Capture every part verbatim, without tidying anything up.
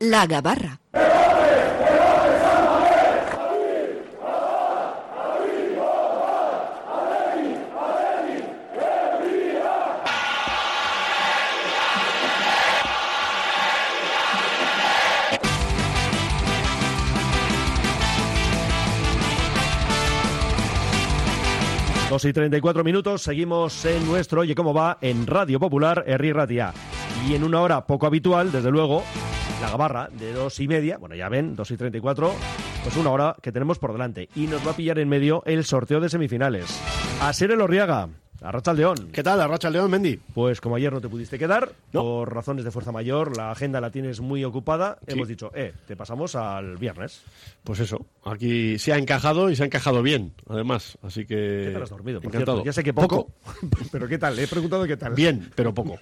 La Gabarra. dos y treinta y cuatro minutos, seguimos en nuestro Oye Cómo Va en Radio Popular, Herri Ratia. Y en una hora poco habitual, desde luego, la Gabarra de dos y media, bueno ya ven, dos y treinta y cuatro, pues una hora que tenemos por delante. Y nos va a pillar en medio el sorteo de semifinales. Asier Elorriaga, Arratsaldeon. ¿Qué tal, Arratsaldeon, Mendy? Pues como ayer no te pudiste quedar, no. por razones de fuerza mayor, la agenda la tienes muy ocupada, sí. Hemos dicho, eh, te pasamos al viernes. Pues eso, aquí se ha encajado y se ha encajado bien, además, así que... ¿Qué tal has dormido? Por encantado. Cierto, ya sé que poco, ¿Poco? Pero ¿qué tal? Le he preguntado qué tal. Bien, pero poco.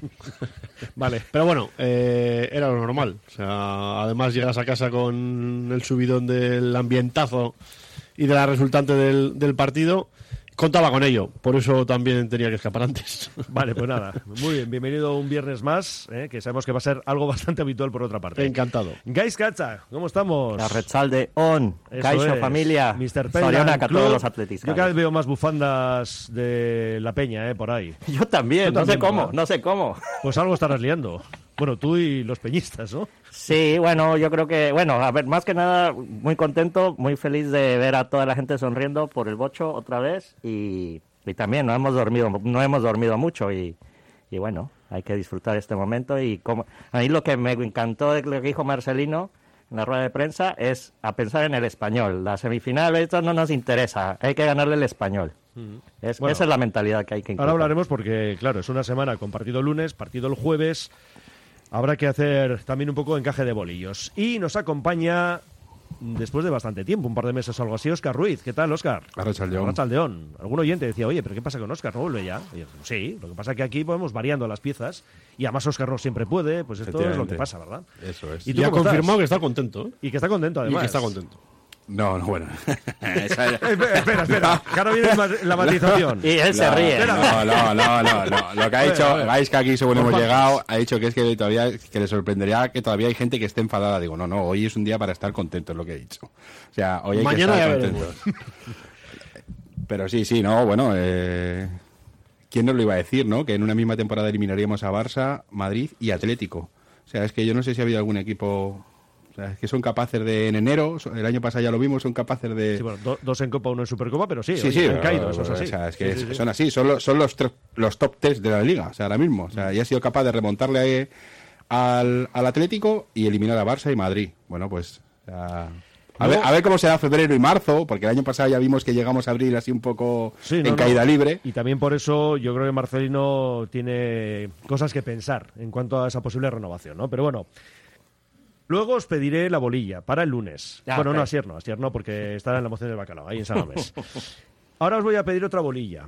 Vale. Pero bueno, eh, era lo normal. O sea, además llegas a casa con el subidón del ambientazo y de la resultante del, del partido. Contaba con ello, por eso también tenía que escapar antes. Vale, pues nada, muy bien, bienvenido un viernes más, eh, que sabemos que va a ser algo bastante habitual por otra parte. Encantado. Gais Katza, ¿cómo estamos? Arratsaldeon, Kaixo, familia, mister Zorionak a todos los atletistas. Yo cada vez veo más bufandas de la peña, eh, por ahí. Yo también, Yo no también, sé cómo, ¿verdad? no sé cómo. Pues algo estarás liando. Bueno, tú y los peñistas, ¿no? Sí, bueno, yo creo que, bueno, a ver, más que nada, muy contento, muy feliz de ver a toda la gente sonriendo por el bocho otra vez y... Y también no hemos dormido, no hemos dormido mucho y, y bueno, hay que disfrutar este momento. Y como a mí lo que me encantó de lo que dijo Marcelino en la rueda de prensa es a pensar en el español. La semifinal, esto no nos interesa, hay que ganarle el español. Mm. Es, bueno, esa es la mentalidad que hay que inculcar. Ahora hablaremos porque, claro, es una semana con partido el lunes, partido el jueves. Habrá que hacer también un poco encaje de bolillos. Y nos acompaña... después de bastante tiempo, un par de meses o algo así, Óscar Ruiz. ¿Qué tal, Óscar? Arratsaldeon. Arratsaldeon. Algún oyente decía, oye, ¿pero qué pasa con Óscar? ¿No vuelve ya? Y yo, sí, lo que pasa es que aquí podemos variando las piezas y además Óscar no siempre puede, pues esto es lo que pasa, ¿verdad? Eso es. ¿Y, y ha confirmado que está contento, ¿eh? Y que está contento, además. Y que está contento. No, no, bueno. Esa era... espera, espera, que ahora viene la matización. Y él se no, ríe. No, no, no, no, no. Lo que ha dicho Gaiska aquí, según hemos llegado, ha dicho que es que todavía que le sorprendería que todavía hay gente que esté enfadada. Digo, no, no, hoy es un día para estar contento, es lo que he dicho. O sea, hoy hay Mañana que estar ya contentos. Pero sí, sí, no, bueno, eh... ¿quién nos lo iba a decir, no? Que en una misma temporada eliminaríamos a Barça, Madrid y Atlético. O sea, es que yo no sé si ha habido algún equipo... O sea, es que son capaces de, en enero, el año pasado ya lo vimos, son capaces de... Sí, bueno, do, dos en Copa, uno en Supercopa, pero sí, sí, oye, sí, han pero, caído, eso es así. O sea, es que sí, sí, sí. son así, son, los, son los, los top tres de la Liga, o sea, ahora mismo. O sea, ya ha sido capaz de remontarle al, al Atlético y eliminar a Barça y Madrid. Bueno, pues... O sea, a, no. ver, a ver cómo será febrero y marzo, porque el año pasado ya vimos que llegamos a abril así un poco sí, en no, caída no. libre. Y también por eso yo creo que Marcelino tiene cosas que pensar en cuanto a esa posible renovación, ¿no? Pero bueno... Luego os pediré la bolilla para el lunes. Ah, bueno, okay. no, Asier no, Asier no, porque estará en la moción del bacalao, ahí en San Mamés. Ahora os voy a pedir otra bolilla.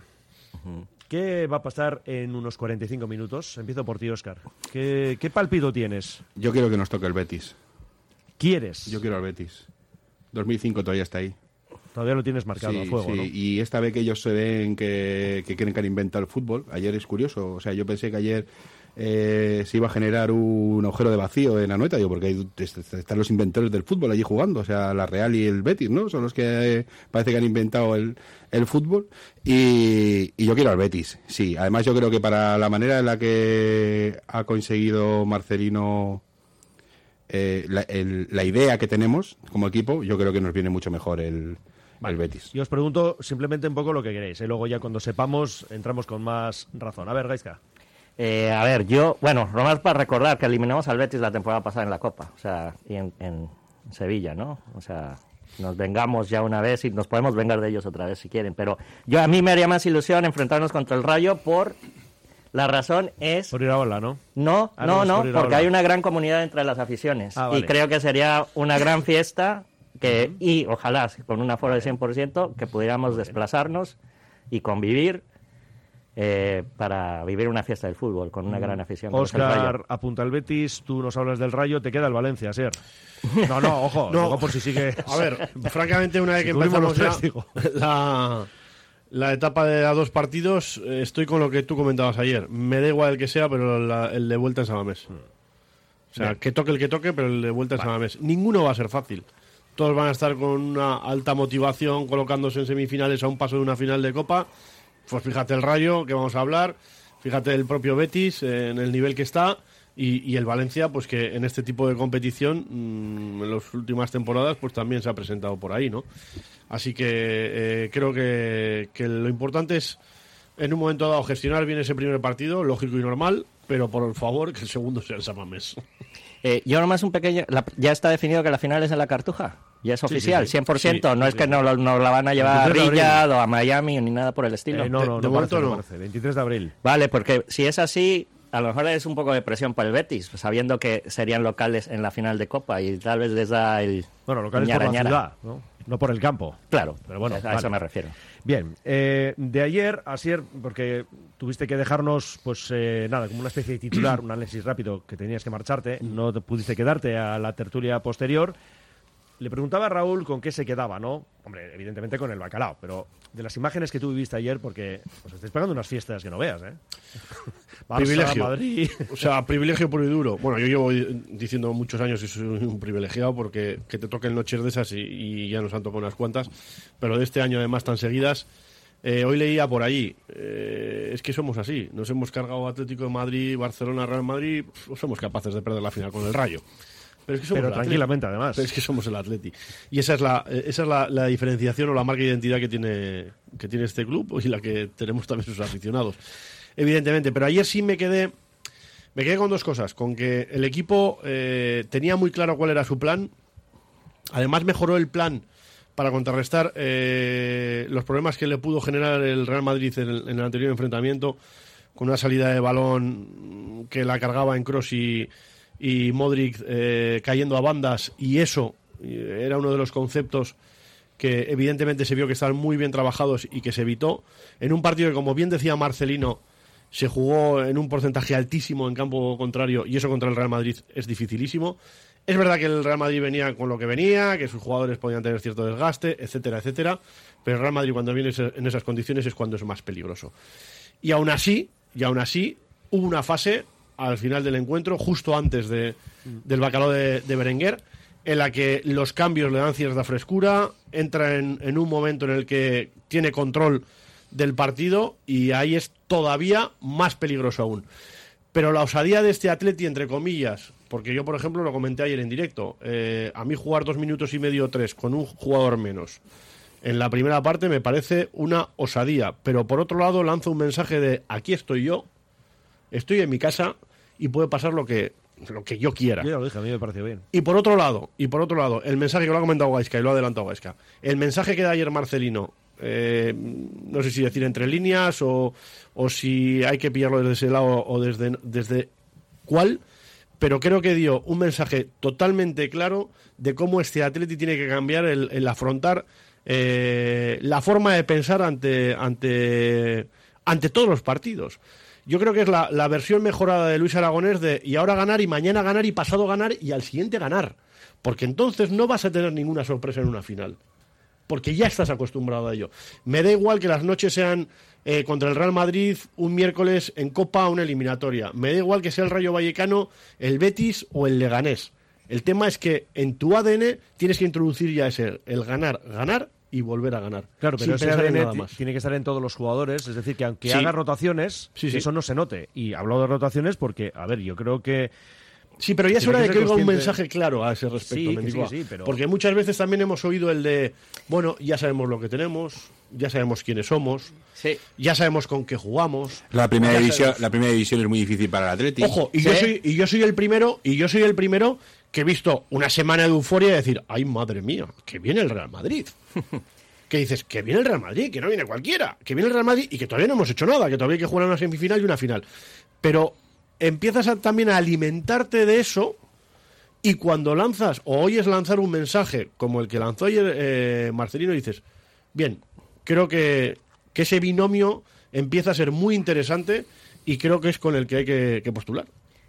¿Qué va a pasar en unos cuarenta y cinco minutos? Empiezo por ti, Óscar. ¿Qué, ¿Qué palpito tienes? Yo quiero que nos toque el Betis. ¿Quieres? Yo quiero al Betis. dos mil cinco todavía está ahí. Todavía lo tienes marcado sí, a fuego, sí. ¿no? Y esta vez que ellos se ven que, que creen que han inventado el fútbol, ayer es curioso. O sea, yo pensé que ayer... Eh, se iba a generar un agujero de vacío en Anoeta, digo, porque hay, están los inventores del fútbol allí jugando, o sea, la Real y el Betis, ¿no? Son los que eh, parece que han inventado el, el fútbol y, y yo quiero al Betis, sí. Además yo creo que para la manera en la que ha conseguido Marcelino eh, la, el, la idea que tenemos como equipo, yo creo que nos viene mucho mejor el, vale. el Betis. Y os pregunto simplemente un poco lo que queréis, y ¿eh? Luego ya cuando sepamos entramos con más razón. A ver, Gaiska. Eh, a ver, yo, bueno, nomás para recordar que eliminamos al Betis la temporada pasada en la Copa, o sea, y en, en Sevilla, ¿no? O sea, nos vengamos ya una vez y nos podemos vengar de ellos otra vez si quieren, pero yo a mí me haría más ilusión enfrentarnos contra el Rayo por... La razón es... Por Iraola, ¿no? No, ah, no, no, no, porque hay una gran comunidad entre las aficiones ah, vale. y creo que sería una gran fiesta que uh-huh. y ojalá con un aforo de cien por ciento que pudiéramos desplazarnos y convivir Eh, para vivir una fiesta del fútbol con una gran afición. Óscar apunta al Betis, tú nos hablas del Rayo, te queda el Valencia, Asier. No, no, ojo, no. Luego por si sigue. A ver, francamente, una vez si que empezamos tres, ya la, la etapa de a dos partidos, estoy con lo que tú comentabas ayer. Me da igual el que sea, pero la, el de vuelta en San Mamés. O sea, Bien. que toque el que toque, pero el de vuelta es Vale. a mes. Ninguno va a ser fácil. Todos van a estar con una alta motivación, colocándose en semifinales a un paso de una final de Copa. Pues fíjate el Rayo, que vamos a hablar. Fíjate el propio Betis, eh, en el nivel que está. Y, y el Valencia, pues que en este tipo de competición, mmm, en las últimas temporadas, pues también se ha presentado por ahí, ¿no? Así que eh, creo que, que lo importante es, en un momento dado, gestionar bien ese primer partido, lógico y normal, pero por favor, que el segundo sea el San Mamés. Eh, yo nomás un pequeño... la- ya está definido que la final es en la Cartuja. Ya es oficial, sí. cien por ciento. Sí, no sí, es que sí. no, lo- no la van a llevar a veintitrés de abril. Riyadh o a Miami ni nada por el estilo. Eh, no, de- no, de no momento parece, no no. parece. veintitrés de abril. Vale, porque si es así, a lo mejor es un poco de presión para el Betis, sabiendo que serían locales en la final de Copa y tal vez les da el... Bueno, locales por ñara, la ñara. ciudad, ¿no? No por el campo. Claro, Pero bueno, a vale. eso me refiero. Bien, eh, de ayer, Asier, porque tuviste que dejarnos, pues eh, nada, como una especie de titular, un análisis rápido que tenías que marcharte, no te pudiste quedarte a la tertulia posterior. Le preguntaba a Raúl con qué se quedaba, ¿no? Hombre, evidentemente con el bacalao, pero de las imágenes que tú viviste ayer, porque os estáis pegando unas fiestas que no veas, ¿eh? Barça, Privilegio. Madrid. O sea, privilegio puro y duro. Bueno, yo llevo diciendo muchos años que soy un privilegiado porque que te toquen noches de esas y, y ya nos han tocado unas cuantas, pero de este año además tan seguidas. Eh, hoy leía por allí, eh, es que somos así, nos hemos cargado Atlético de Madrid, Barcelona, Real Madrid, pues somos capaces de perder la final con el Rayo. Pero es que somos Pero el Atleti. tranquilamente, además. Pero es que somos el Atleti. Y esa es la, eh, esa es la, la diferenciación o la marca de identidad que tiene, que tiene este club y la que tenemos también sus aficionados. Evidentemente. Pero ayer sí me quedé, me quedé con dos cosas. Con que el equipo eh, tenía muy claro cuál era su plan. Además mejoró el plan para contrarrestar eh, los problemas que le pudo generar el Real Madrid en el, en el anterior enfrentamiento, con una salida de balón que la cargaba en Kroos y, y Modric eh, cayendo a bandas, y eso eh, era uno de los conceptos que evidentemente se vio que estaban muy bien trabajados y que se evitó en un partido que, como bien decía Marcelino, se jugó en un porcentaje altísimo en campo contrario, y eso contra el Real Madrid es dificilísimo. Es verdad que el Real Madrid venía con lo que venía, que sus jugadores podían tener cierto desgaste, etcétera, etcétera, pero el Real Madrid, cuando viene en esas condiciones, es cuando es más peligroso. Y aún así, y aún así, hubo una fase al final del encuentro, justo antes de, del bacalao de, de Berenguer, en la que los cambios le dan cierta frescura, entra en, en un momento en el que tiene control del partido, y ahí es todavía más peligroso aún. Pero la osadía de este Atleti, entre comillas, porque yo, por ejemplo, lo comenté ayer en directo, eh, a mí jugar dos minutos y medio o tres con un jugador menos en la primera parte me parece una osadía, pero por otro lado lanza un mensaje de aquí estoy yo, estoy en mi casa y puede pasar lo que, lo que yo quiera. Yo ya lo dije, a mí me pareció bien. Y por otro lado, y por otro lado, el mensaje que lo ha comentado Gaisca y lo ha adelantado Gaisca, el mensaje que da ayer Marcelino, eh, no sé si decir entre líneas o, o si hay que pillarlo desde ese lado o desde, desde cuál, pero creo que dio un mensaje totalmente claro de cómo este Atleti tiene que cambiar el, el afrontar eh, la forma de pensar ante, ante, ante todos los partidos. Yo creo que es la, la versión mejorada de Luis Aragonés de y ahora ganar y mañana ganar y pasado ganar y al siguiente ganar. Porque entonces no vas a tener ninguna sorpresa en una final. Porque ya estás acostumbrado a ello. Me da igual que las noches sean eh, contra el Real Madrid un miércoles en Copa una eliminatoria. Me da igual que sea el Rayo Vallecano, el Betis o el Leganés. El tema es que en tu A D N tienes que introducir ya ese, el ganar, ganar y volver a ganar. Claro, pero sin ese pensar en A D N nada ti- más. tiene que estar en todos los jugadores, es decir, que aunque Sí. haga rotaciones, Sí, que sí. eso no se note. Y hablo de rotaciones porque, a ver, yo creo que... Sí, pero ya es Tiene hora que de ser que oiga un consciente- mensaje claro a ese respecto, Sí, que Mendicoa. sí, sí, pero- Porque muchas veces también hemos oído el de, bueno, ya sabemos lo que tenemos, ya sabemos quiénes somos, Sí. ya sabemos con qué jugamos. La primera ya división, sabemos- la primera división es muy difícil para el Atleti. Ojo, y Sí. yo soy y yo soy el primero, y yo soy el primero que he visto una semana de euforia y decir, ay, madre mía, que viene el Real Madrid. Que dices, que viene el Real Madrid, que no viene cualquiera, que viene el Real Madrid y que todavía no hemos hecho nada, que todavía hay que jugar una semifinal y una final. Pero empiezas a, también a alimentarte de eso, y cuando lanzas o oyes lanzar un mensaje como el que lanzó ayer eh, Marcelino, dices, bien, creo que, que ese binomio empieza a ser muy interesante y creo que es con el que hay que, que postular.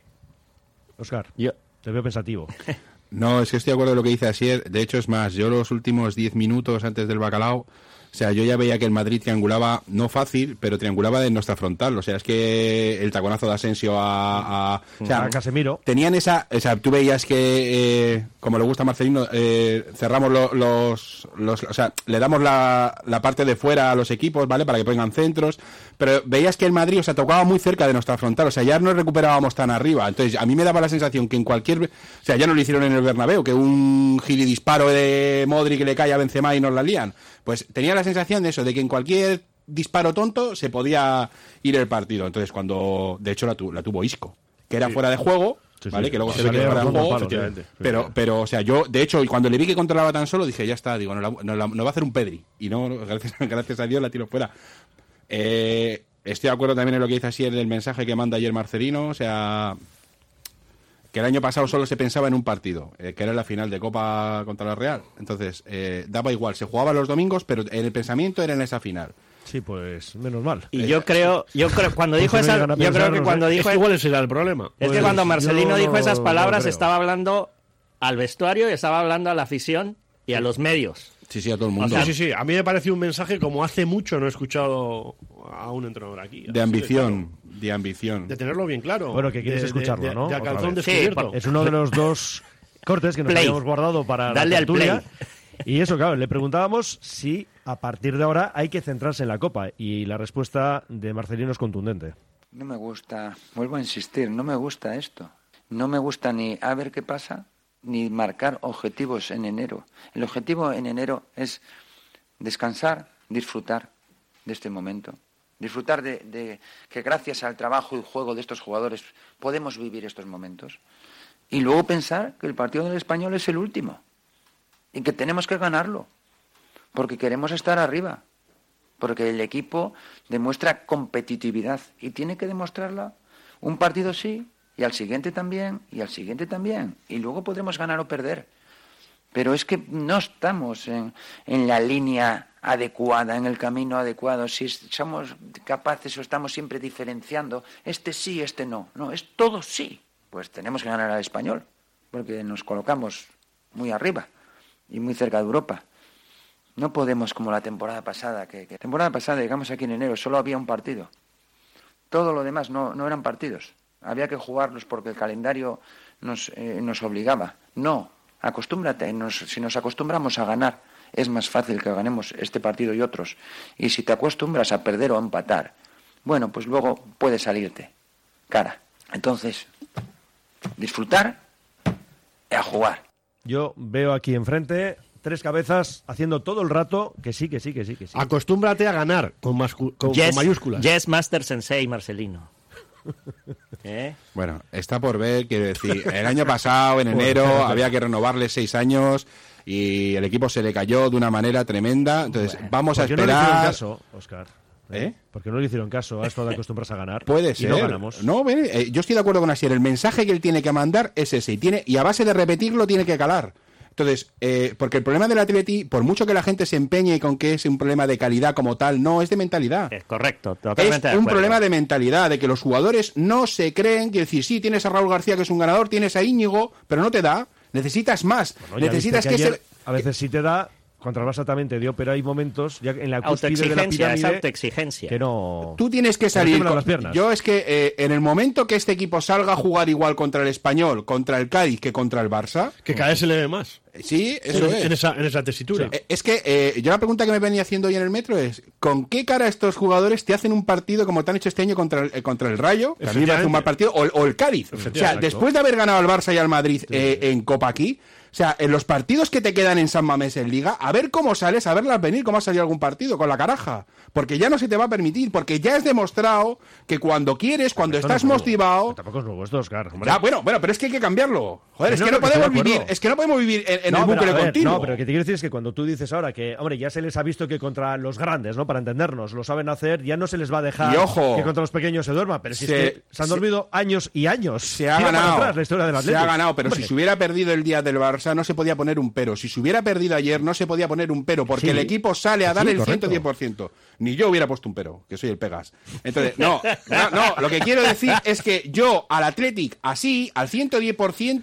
Oscar, Yo, te veo pensativo. No, es que estoy de acuerdo con lo que dice Asier. De hecho, es más, yo los últimos diez minutos antes del bacalao O sea, yo ya veía que el Madrid triangulaba, no fácil, pero triangulaba de nuestra frontal. O sea, es que el taconazo de Asensio a... a o sea, a Casemiro. Tenían esa... O sea, tú veías que, eh, como le gusta a Marcelino, eh, cerramos lo, los, los... O sea, le damos la, la parte de fuera a los equipos, ¿vale? Para que pongan centros. Pero veías que el Madrid, o sea, tocaba muy cerca de nuestra frontal. O sea, ya no recuperábamos tan arriba. Entonces, a mí me daba la sensación que en cualquier... O sea, ya no lo hicieron en el Bernabéu, que un gili disparo de Modric que le cae a Benzema y nos la lían. Pues tenía la sensación de eso, de que en cualquier disparo tonto se podía ir el partido. Entonces, cuando... De hecho, la, tu, la tuvo Isco, que era sí. fuera de juego, sí, ¿vale? Sí. Que luego se ve que era fuera de juego. Palo, efectivamente. Pero, pero, o sea, yo, de hecho, cuando le vi que controlaba tan solo, dije, ya está, digo, no, la, no, la, no va a hacer un Pedri. Y no, gracias, gracias a Dios, la tiro fuera. Eh, estoy de acuerdo también en lo que dice así el mensaje que manda ayer Marcelino, o sea... que el año pasado solo se pensaba en un partido, eh, que era la final de Copa contra la Real. Entonces, eh, daba igual, se jugaba los domingos, pero en el pensamiento era en esa final. Sí, pues menos mal. Y eh, yo creo, yo creo cuando dijo pues esa, no yo creo que no cuando sé. dijo es que igual ese era el problema. Es pues que cuando Marcelino dijo no, esas palabras no estaba hablando al vestuario y estaba hablando a la afición y a los medios. Sí, sí, a todo el mundo. O sea, sí, sí, a mí me pareció un mensaje como hace mucho no he escuchado a un entrenador aquí. De ambición, claro. de ambición. De tenerlo bien claro. Bueno, que quieres de, escucharlo, de, ¿no? De, de calzón descubierto. Sí, es uno de los dos cortes que nos play. habíamos guardado para Dale la al tertulia. play. Y eso, claro, le preguntábamos si a partir de ahora hay que centrarse en la Copa. Y la respuesta de Marcelino es contundente. No me gusta, vuelvo a insistir, no me gusta esto. No me gusta ni a ver qué pasa, ni marcar objetivos en enero. El objetivo en enero es descansar, disfrutar de este momento. Disfrutar de, de que gracias al trabajo y juego de estos jugadores podemos vivir estos momentos. Y luego pensar que el partido del Español es el último. Y que tenemos que ganarlo. Porque queremos estar arriba. Porque el equipo demuestra competitividad. Y tiene que demostrarla un partido sí, y al siguiente también, y al siguiente también. Y luego podremos ganar o perder. Pero es que no estamos en, en la línea adecuada, en el camino adecuado. Si somos capaces o estamos siempre diferenciando, este sí, este no. No, es todo sí. Pues tenemos que ganar al Español, porque nos colocamos muy arriba y muy cerca de Europa. No podemos como la temporada pasada, que, que temporada pasada, llegamos aquí en enero, solo había un partido. Todo lo demás no, no eran partidos. Había que jugarlos porque el calendario nos, eh, nos obligaba. No, acostúmbrate. Nos, si nos acostumbramos a ganar, es más fácil que ganemos este partido y otros. Y si te acostumbras a perder o a empatar, bueno, pues luego puede salirte cara. Entonces, disfrutar y a jugar. Yo veo aquí enfrente tres cabezas haciendo todo el rato que sí, que sí, que sí, que sí. Acostúmbrate a ganar con, mascu- con, yes, con mayúsculas. Yes, Master Sensei Marcelino. ¿Eh? Bueno, está por ver, quiero decir, el año pasado, en enero, había que renovarle seis años y el equipo se le cayó de una manera tremenda. Entonces, bueno, vamos a esperar. ¿Por qué no le hicieron caso, Óscar? ¿Eh? Porque no le hicieron caso a esto de acostumbrarse a ganar. Puede ser. Y no ganamos. No, eh, yo estoy de acuerdo con Asier. El mensaje que él tiene que mandar es ese. Y, tiene, y a base de repetirlo tiene que calar. Entonces, eh, porque el problema del Atleti, por mucho que la gente se empeñe con que es un problema de calidad como tal, no, es de mentalidad. Es correcto, totalmente Es de un acuerdo. problema de mentalidad, de que los jugadores no se creen, quiero decir, sí, tienes a Raúl García que es un ganador, tienes a Íñigo, pero no te da, necesitas más. Bueno, necesitas que, que ayer, se... A veces sí te da, contra el Barça también te dio, pero hay momentos ya en la cúspide de la pirámide es autoexigencia. Que no... Tú tienes que salir... Con las piernas. Yo es que eh, en el momento que este equipo salga a jugar igual contra el Español, contra el Cádiz que contra el Barça... Que cada vez se le ve más. Sí, eso en, es. En esa, en esa tesitura. Sí. Es que eh, yo la pregunta que me venía haciendo hoy en el metro es ¿con qué cara estos jugadores te hacen un partido como te han hecho este año contra el, eh, contra el Rayo? Que a mí me hace un mal partido. O, o el Cádiz. O sea, exacto. Después de haber ganado al Barça y al Madrid sí. eh, en Copa aquí... O sea, en los partidos que te quedan en San Mamés en Liga, a ver cómo sales, a verlas venir, cómo ha salido algún partido con la caraja. Porque ya no se te va a permitir, porque ya es demostrado que cuando quieres, cuando esto estás no es motivado... Pero tampoco es nuevo esto, Oscar. Hombre. Ya, bueno, bueno, pero es que hay que cambiarlo. Joder, no, es que no, no, que podemos vivir, es que no podemos vivir en, en no, el bucle ver, continuo. No, pero lo que te quiero decir es que cuando tú dices ahora que, hombre, ya se les ha visto que contra los grandes, ¿no? Para entendernos, lo saben hacer, ya no se les va a dejar y ojo, que contra los pequeños se duerma. Pero si se, es que se han dormido se, años y años. Se ha ganado. Atrás, la historia del se ha ganado, pero hombre. Si se hubiera perdido el día del Barça, no se podía poner un pero. Si se hubiera perdido ayer, no se podía poner un pero, porque sí. el equipo sale a dar sí, el correcto. ciento diez por ciento. Ni yo hubiera puesto un pero, que soy el Pegas. Entonces, no, no, no, lo que quiero decir es que yo al Athletic, así, al ciento diez por ciento,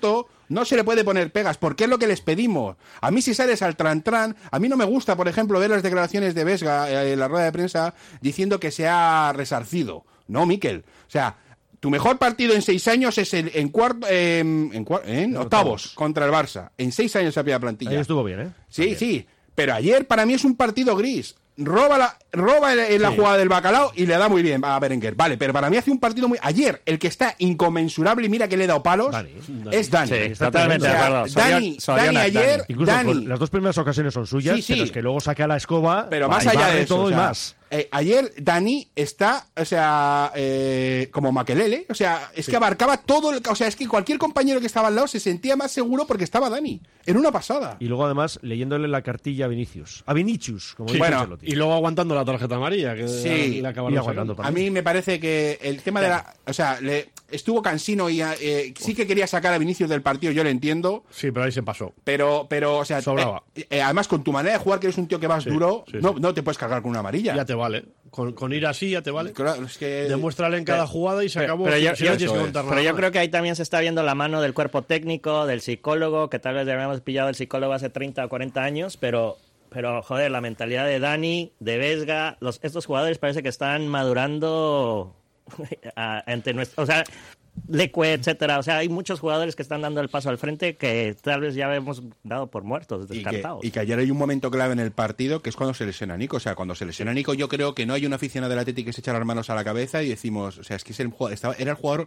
No se le puede poner pegas, porque es lo que les pedimos. A mí si sales al tran-tran, a mí no me gusta, por ejemplo, ver las declaraciones de Vesga en la rueda de prensa diciendo que se ha resarcido. No, Miquel. O sea, tu mejor partido en seis años es el, en, cuarto, eh, en, cuar, eh, en octavos contra el Barça. En seis años se ha pillado plantilla. Ahí estuvo bien, ¿eh? Sí, También. sí. Pero ayer para mí es un partido gris. Roba la, roba en la sí. jugada del bacalao y le da muy bien a Berenguer. Vale, pero para mí hace un partido muy... Ayer, el que está inconmensurable, y mira que le he dado palos, Dani. es Dani. Sí, totalmente de acuerdo. Dani, Dani ayer... Incluso Dani. Las dos primeras ocasiones son suyas, sí, sí. pero es que luego saca la escoba... Pero más allá de eso, todo o sea, y más. Eh, ayer Dani está, o sea, eh, como Makelele, o sea, es sí. que abarcaba todo, el, o sea, es que cualquier compañero que estaba al lado se sentía más seguro porque estaba Dani. Era una pasada. Y luego además leyéndole la cartilla a Vinicius, a Vinicius, como sí, dice bueno, Ancelotti. Y luego aguantando la tarjeta amarilla, que sí. le acabaron y aguantando A mí me parece que el tema de la, o sea, le estuvo cansino y eh, sí que quería sacar a Vinicius del partido, yo lo entiendo. Sí, pero ahí se pasó. Pero, pero, o sea, sobraba. Eh, eh, además con tu manera de jugar, que eres un tío que vas sí, duro, sí, no, sí. no te puedes cargar con una amarilla. Ya te vale. Con, con ir así ya te vale. Claro, es que... Demuéstrale en cada jugada y se pero, acabó. Pero, yo, si yo, no tienes que contar pero nada yo más. creo que ahí también se está viendo la mano del cuerpo técnico, del psicólogo, que tal vez deberíamos pillado el psicólogo hace treinta o cuarenta años, pero, pero joder, la mentalidad de Dani, de Vesga, los, estos jugadores parece que están madurando ante nuestro... O sea, Leque, etcétera. O sea, hay muchos jugadores que están dando el paso al frente que tal vez ya hemos dado por muertos, descartados. Y que, y que ayer hay un momento clave en el partido que es cuando se lesiona Nico. O sea, cuando se lesiona Nico, yo creo que no hay un aficionado del Atlético que se echa las manos a la cabeza y decimos, o sea, es que es el jugador, estaba, era el jugador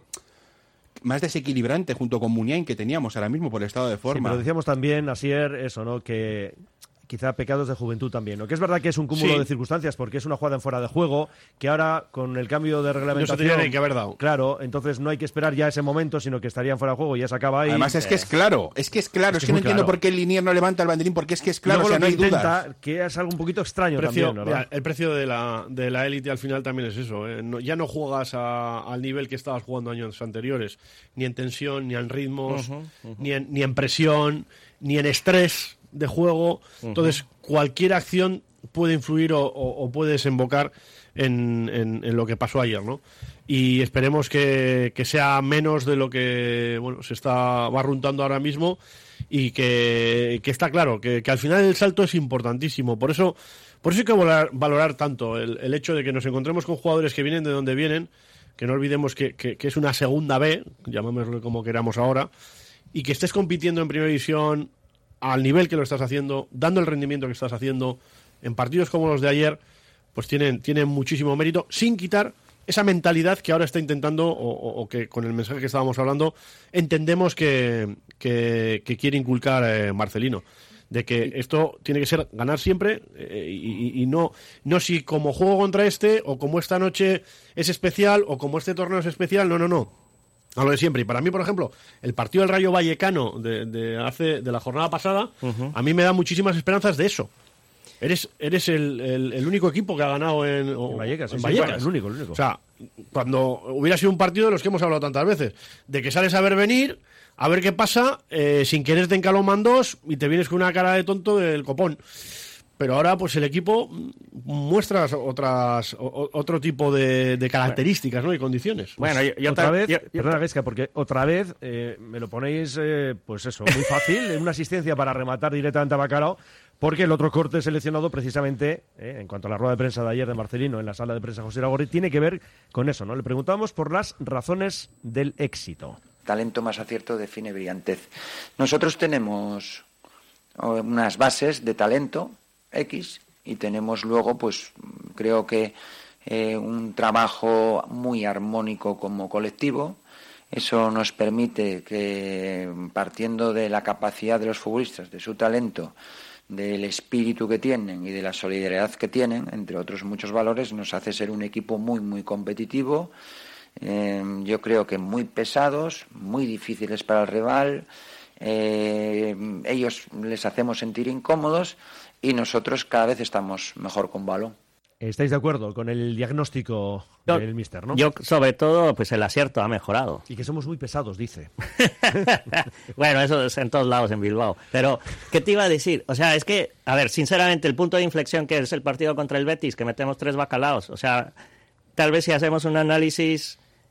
más desequilibrante junto con Muniain que teníamos ahora mismo por el estado de forma. Sí, pero decíamos también, Asier, eso, ¿no? Que quizá pecados de juventud también, ¿no? Que es verdad que es un cúmulo sí. de circunstancias porque es una jugada en fuera de juego que ahora con el cambio de reglamentación... No se tenía que haber dado. Claro, entonces no hay que esperar ya ese momento, sino que estarían fuera de juego y ya se acaba ahí. Además es que es claro, es que es claro, es, es que, que no entiendo claro. por qué el Linier no levanta el banderín, porque es que es claro, Luego o sea, no hay intenta, dudas. Que es algo un poquito extraño precio, también, ¿verdad? Mira, el precio de la de la élite al final también es eso, ¿eh? No, ya no juegas a, al nivel que estabas jugando años anteriores, ni en tensión, ni en ritmos, uh-huh, uh-huh. Ni, en, ni en presión, ni en estrés de juego. Uh-huh. Entonces, cualquier acción puede influir o, o, o puede desembocar en, en, en lo que pasó ayer, ¿no? Y esperemos que, que sea menos de lo que bueno se está barruntando ahora mismo y que, que está claro que, que al final el salto es importantísimo. Por eso, por eso hay que valorar, valorar tanto el, el hecho de que nos encontremos con jugadores que vienen de donde vienen, que no olvidemos que, que, que es una segunda B, llamémoslo como queramos ahora, y que estés compitiendo en primera división al nivel que lo estás haciendo, dando el rendimiento que estás haciendo en partidos como los de ayer, pues tienen, tienen muchísimo mérito, sin quitar esa mentalidad que ahora está intentando, o, o, o que con el mensaje que estábamos hablando, entendemos que, que, que quiere inculcar eh, Marcelino, de que esto tiene que ser ganar siempre eh, y, y no, no si como juego contra este, o como esta noche es especial, o como este torneo es especial, no, no, no. A lo de siempre. Y para mí, por ejemplo, el partido del Rayo Vallecano de, de hace de la jornada pasada, uh-huh. a mí me da muchísimas esperanzas de eso. Eres eres el, el, el único equipo que ha ganado en, o, en Vallecas. En sí, Vallecas. Sí, el único, el único. O sea, cuando hubiera sido un partido de los que hemos hablado tantas veces, de que sales a ver venir, a ver qué pasa, eh, sin querer te encaloman dos y te vienes con una cara de tonto del copón. Pero ahora, pues el equipo muestra otras, o, otro tipo de, de características, ¿no? Y condiciones. Bueno, yo, yo otra vez, yo, yo, perdona, Vesca, porque otra vez eh, me lo ponéis, eh, pues eso, muy fácil, en una asistencia para rematar directamente a Bacalao, porque el otro corte seleccionado precisamente, eh, en cuanto a la rueda de prensa de ayer de Marcelino en la sala de prensa José Iragorri, tiene que ver con eso, ¿no? Le preguntamos por las razones del éxito. Talento más acierto define brillantez. Nosotros tenemos unas bases de talento X y tenemos luego, pues creo que eh, un trabajo muy armónico como colectivo. Eso nos permite que, partiendo de la capacidad de los futbolistas, de su talento, del espíritu que tienen y de la solidaridad que tienen, entre otros muchos valores, nos hace ser un equipo muy muy competitivo, eh, yo creo que muy pesados, muy difíciles para el rival, eh, ellos les hacemos sentir incómodos y nosotros cada vez estamos mejor con balón. ¿Estáis de acuerdo con el diagnóstico yo, del míster, no? Yo, sobre todo, pues el acierto ha mejorado. Y que somos muy pesados, dice. Bueno, eso es en todos lados en Bilbao. Pero, ¿qué te iba a decir? O sea, es que, a ver, sinceramente, el punto de inflexión que es el partido contra el Betis, que metemos tres bacalaos, o sea, tal vez si hacemos un análisis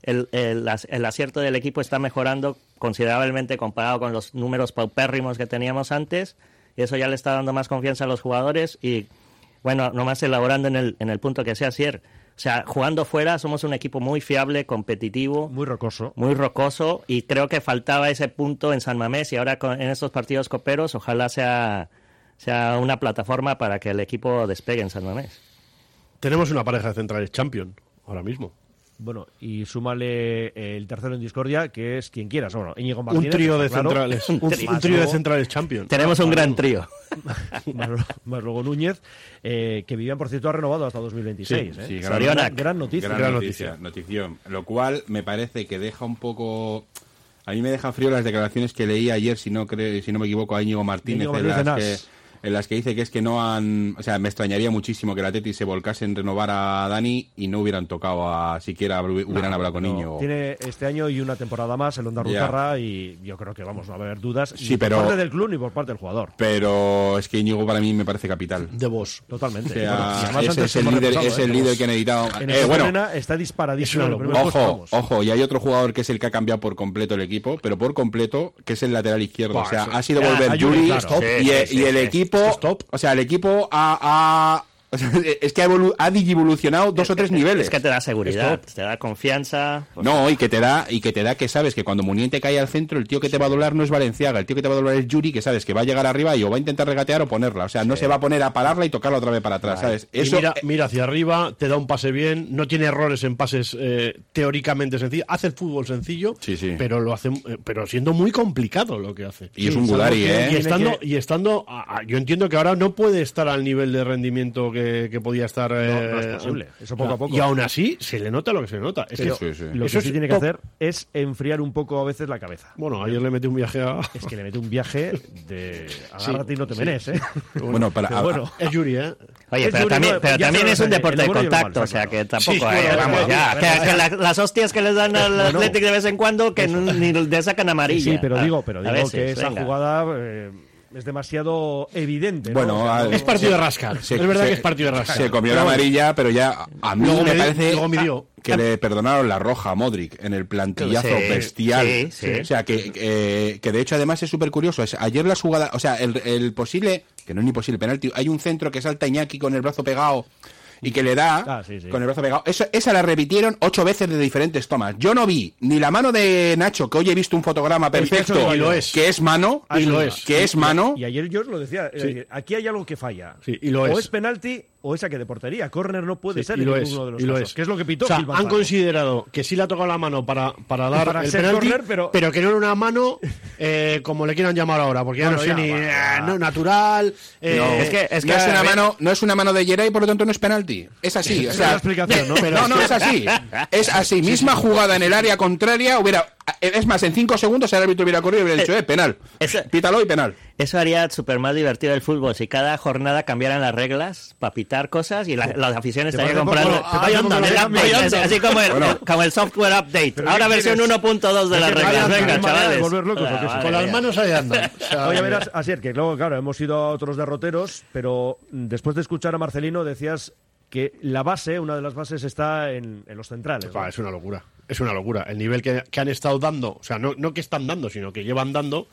el, el, el acierto del equipo está mejorando considerablemente comparado con los números paupérrimos que teníamos antes, y eso ya le está dando más confianza a los jugadores. Y bueno, nomás elaborando en el, en el punto que decía Asier, o sea, jugando fuera somos un equipo muy fiable, competitivo, muy rocoso, muy rocoso, y creo que faltaba ese punto en San Mamés, y ahora con, en estos partidos coperos ojalá sea, sea una plataforma para que el equipo despegue en San Mamés. Tenemos una pareja de centrales champion ahora mismo. Bueno, y súmale el tercero en discordia, que es quien quieras. Bueno, Íñigo Martínez. Un trío de claro. centrales. Un, un trío de centrales champion. Tenemos un gran trío. más, más luego Núñez, eh, que Vivian, por cierto, ha renovado hasta dos mil veintiséis. Sí, ¿eh? sí, gran, gran, gran noticia. Gran, gran noticia, notición. Lo cual me parece que deja un poco... A mí me deja frío las declaraciones que leí ayer, si no, cre... si no me equivoco, a Íñigo Martínez, Íñigo en Martínez las Nas. que... en las que dice que es que no han... O sea, me extrañaría muchísimo que la Atleti se volcase en renovar a Dani y no hubieran tocado a... siquiera hubieran no, hablado con no. Íñigo. Tiene este año y una temporada más el Onda Rutarra, y yo creo que, vamos, no va a haber dudas Sí, ni pero... por parte del club ni por parte del jugador. Pero es que Íñigo para mí me parece capital. De vos. Totalmente. O sea, Bueno, y además ese antes es el hemos líder, repasado, es ¿eh? el líder que he necesitado. En Eh, el bueno, Serena está disparadísimo. es en una el primer puesto, Ojo, vamos. ojo, y hay otro jugador que es el que ha cambiado por completo el equipo, pero por completo, que es el lateral izquierdo. Bah, o sea, eso- ha sido Ah, volver a Yuri, Yuri, claro. y, Sí, e- sí, y el sí, equipo, es top. o sea, el equipo ha, ha- o sea, es que ha, evolu- ha digivolucionado dos o tres niveles. Es que te da seguridad, te da confianza. Pues, No, y que te da, y que te da que sabes que cuando Munier te cae al centro, el tío que te va a doblar no es Valenciaga, el tío que te va a doblar es Yuri, que sabes que va a llegar arriba y o va a intentar regatear o ponerla. O sea, no se va a poner a pararla y tocarla otra vez para atrás, ¿sabes? Y Eso, mira, mira hacia arriba, te da un pase bien, no tiene errores en pases eh, teóricamente sencillos. Hace el fútbol sencillo, Sí, sí. pero lo hace, eh, pero siendo muy complicado lo que hace. Y es Sí, un salvo Gudari, que- ¿eh? Y estando, Tiene que- y estando a- a- yo entiendo que ahora no puede estar al nivel de rendimiento que, que podía estar. eh, no es posible. Eso poco o sea, a poco. Y aún así se le nota lo que se nota. Es Pero que sí, sí. lo eso que es sí tiene que top. hacer es enfriar un poco a veces la cabeza. Bueno, ayer le metí un viaje a. Es que le mete un viaje de agárrate y no te sí, menes, ¿eh? bueno, para, Pero bueno. Es Yuri, ¿eh? Oye, Es pero Yuri, también, no, pero ya también se es lo un sé, deporte el de bueno y el mal, contacto, o está sea, claro. que tampoco, Sí, eh, bueno, vamos, bueno, ya, bueno, que, que la- las hostias que les dan al Bueno. Athletic de vez en cuando, que no- ni le sacan amarilla. Sí, pero a- digo, pero a digo veces, que esa venga. jugada eh, es demasiado evidente, ¿no? Bueno, O sea, a- no- Es partido de rascar. Se- es verdad se- que es partido de rascar. Se comió Pero la bueno, amarilla, pero ya a mí Luego me me di- parece luego midió. que le perdonaron la roja a Modric en el plantillazo Sí, bestial. sí, sí. O sea, que, que, que de hecho además es súper curioso. Es, ayer la jugada, o sea, el, el posible, que no es ni posible penalti, hay un centro que salta Iñaki con el brazo pegado y que le da Ah, sí, sí. con el brazo pegado. Eso, esa la repitieron ocho veces de diferentes tomas. Yo no vi ni la mano de Nacho, que hoy he visto un fotograma perfecto, y lo es. que es mano, Ah, y lo es. que es mano. Y ayer yo os lo decía, Sí. eh, aquí hay algo que falla. Sí, y lo o es. es penalti o es saque de portería. Córner no puede Sí, ser y en lo ninguno es, de los y lo casos. es. Que es lo que pitó O sea, Gil han Manzano. considerado que sí le ha tocado la mano para, para dar Para el ser penalti, córner, pero- pero... que no era una mano eh, como le quieran llamar ahora, porque ya Bueno, no sé ya, ni bueno, eh, ya. no, natural. eh, No, es que- es no que, es a una ver- mano, no es una mano de Geray, por lo tanto no es penalti. Es así, o Esa es sea, la explicación, ¿no? no, no, es así. Es así, misma jugada en el área contraria, hubiera es más, en cinco segundos el árbitro hubiera corrido y hubiera dicho, eh, penal. Eso- Pítalo y penal. Eso haría súper más divertido el fútbol si cada jornada cambiaran las reglas para pitar cosas y la- las aficiones ¿Te estarían parece comprando. poco- te parece Ahí poco anda, que el lo update, cambien? así, así como, el, Bueno. el- como el software update. ¿Pero Ahora qué versión quieres? uno punto dos de ¿Es las que reglas. vayan Venga, a manera de chavales. volver locos o qué? Ah, Con con vale, las ya. manos ahí andan. O sea, Oye, verás, Asier, que luego, claro, hemos ido a otros derroteros, pero mm, después de escuchar a Marcelino decías que la base, una de las bases está en, en los centrales. ¿no? Pa, es una locura. Es una locura. El nivel que, que han estado dando, o sea, no, no que están dando, sino que llevan dando.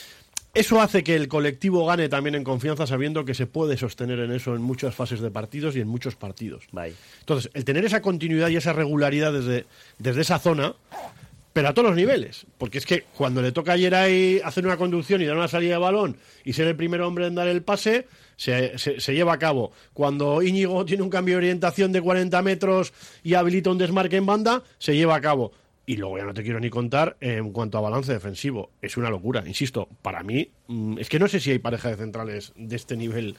Eso hace que el colectivo gane también en confianza, sabiendo que se puede sostener en eso en muchas fases de partidos y en muchos partidos. Bye. Entonces, el tener esa continuidad y esa regularidad desde, desde esa zona, pero a todos los niveles. Porque es que cuando le toca a Geray hacer una conducción y dar una salida de balón y ser el primer hombre en dar el pase, se, se, se lleva a cabo. Cuando Íñigo tiene un cambio de orientación de cuarenta metros y habilita un desmarque en banda, se lleva a cabo. Y luego ya no te quiero ni contar en cuanto a balance defensivo. Es una locura, insisto. Para mí, mm, es que no sé si hay pareja de centrales de este nivel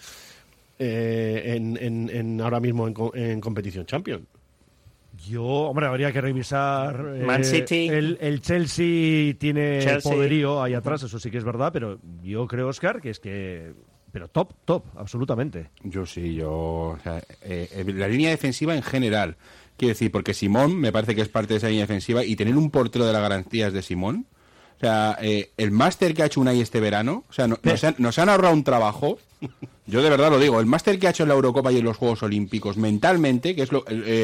eh, en, en, en ahora mismo en, co- en competición Champions. Yo, hombre, habría que revisar. eh, Man City. El, el Chelsea tiene Chelsea. poderío ahí atrás, eso sí que es verdad, pero yo creo, Oscar, que es que. Pero top, top, absolutamente. Yo sí, yo... o sea, eh, eh, la línea defensiva en general. Quiero decir, porque Simón me parece que es parte de esa línea defensiva y tener un portero de las garantías de Simón. O sea, eh, el máster que ha hecho Unai este verano, o sea, no- nos, han, nos han ahorrado un trabajo. Yo de verdad lo digo, el máster que ha hecho en la Eurocopa y en los Juegos Olímpicos mentalmente, que es lo... el, eh,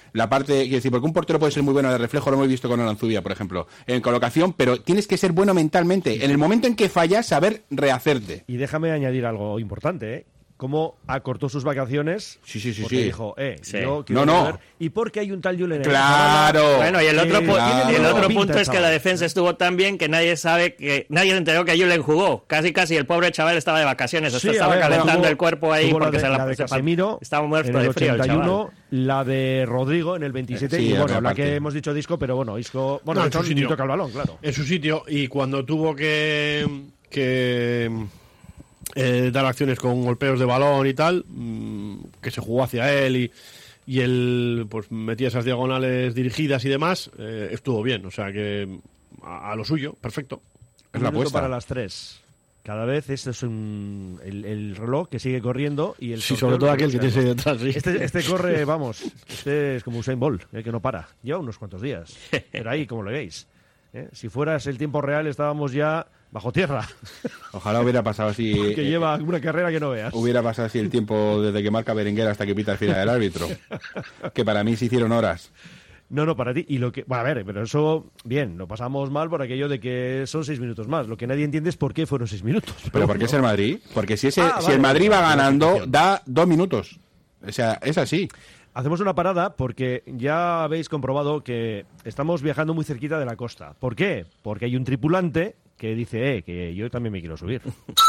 La parte, quiero decir, porque un portero puede ser muy bueno de reflejo, lo hemos visto con Aranzubia, por ejemplo, en colocación, pero tienes que ser bueno mentalmente. En el momento en que fallas, saber rehacerte. Y déjame añadir algo importante, ¿eh? Cómo acortó sus vacaciones. Sí, sí, sí, porque sí. dijo, eh, Sí. yo quiero No, no. volver. Y porque hay un tal Julen. Claro. Bueno, y el otro, Eh, pu- claro. y el otro Pinta punto el es que chaval. la defensa estuvo tan bien que nadie sabe que nadie se enteró que Julen jugó. Casi, casi el pobre chaval estaba de vacaciones, Sí, estaba a ver, calentando tuvo- el cuerpo ahí tuvo la porque de, se la, la de se pa- Casemiro estaba muerto en el de frío el ochenta y uno, chaval. la de Rodrigo en el veintisiete Sí, y bueno, aparte. la que hemos dicho Disco, pero bueno, Isco, bueno, No, de en su hecho, ni sitio. toca el balón, claro. En su sitio, y cuando tuvo que, que eh, dar acciones con golpeos de balón y tal, mmm, que se jugó hacia él y, y él pues metía esas diagonales dirigidas y demás, eh, estuvo bien, o sea que a, a lo suyo, perfecto. Es Un la minuto apuesta. para las tres. Cada vez esto es un, el, el reloj que sigue corriendo y el Sí, sorteo sobre todo lo aquel que tenemos tienes ahí detrás. Sí. Este, este corre, vamos, este es como Usain Bolt, eh, que no para. Lleva unos cuantos días. Pero ahí, como lo veis. ¿eh? Si fueras el tiempo real, estábamos ya bajo tierra. Ojalá hubiera pasado así. que eh, lleva una carrera que no veas. Hubiera pasado así el tiempo desde que marca Berenguer hasta que pita el final del árbitro. Que para mí se hicieron horas. No, no, para ti. Y lo que. Bueno, a ver, pero eso, bien, lo pasamos mal por aquello de que son seis minutos más. Lo que nadie entiende es por qué fueron seis minutos. ¿Pero por qué es el Madrid? Porque si, ese, Ah, si vale, el Madrid va vale, ganando, vale. da dos minutos. O sea, es así. Hacemos una parada porque ya habéis comprobado que estamos viajando muy cerquita de la costa. ¿Por qué? Porque hay un tripulante que dice, eh, que yo también me quiero subir.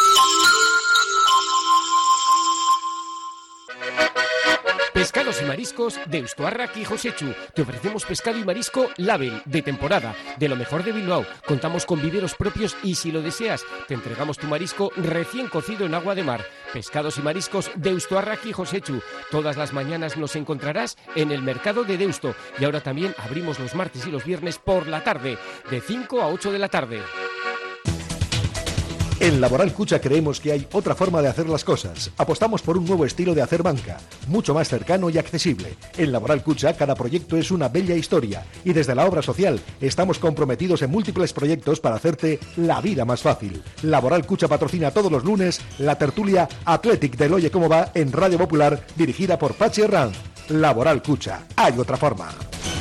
Pescados y mariscos de Eustuarrak y Josechu. Te ofrecemos pescado y marisco Label, de temporada, de lo mejor de Bilbao. Contamos con viveros propios y si lo deseas, te entregamos tu marisco recién cocido en agua de mar. Pescados y mariscos de Eustuarrak y Josechu. Todas las mañanas nos encontrarás en el mercado de Deusto. Y ahora también abrimos los martes y los viernes por la tarde, de cinco a ocho de la tarde. En Laboral Cucha creemos que hay otra forma de hacer las cosas. Apostamos por un nuevo estilo de hacer banca, mucho más cercano y accesible. En Laboral Cucha cada proyecto es una bella historia y desde la obra social estamos comprometidos en múltiples proyectos para hacerte la vida más fácil. Laboral Cucha patrocina todos los lunes la tertulia Athletic del Oye Cómo Va en Radio Popular dirigida por Pachi Herranz. Laboral Cucha, hay otra forma.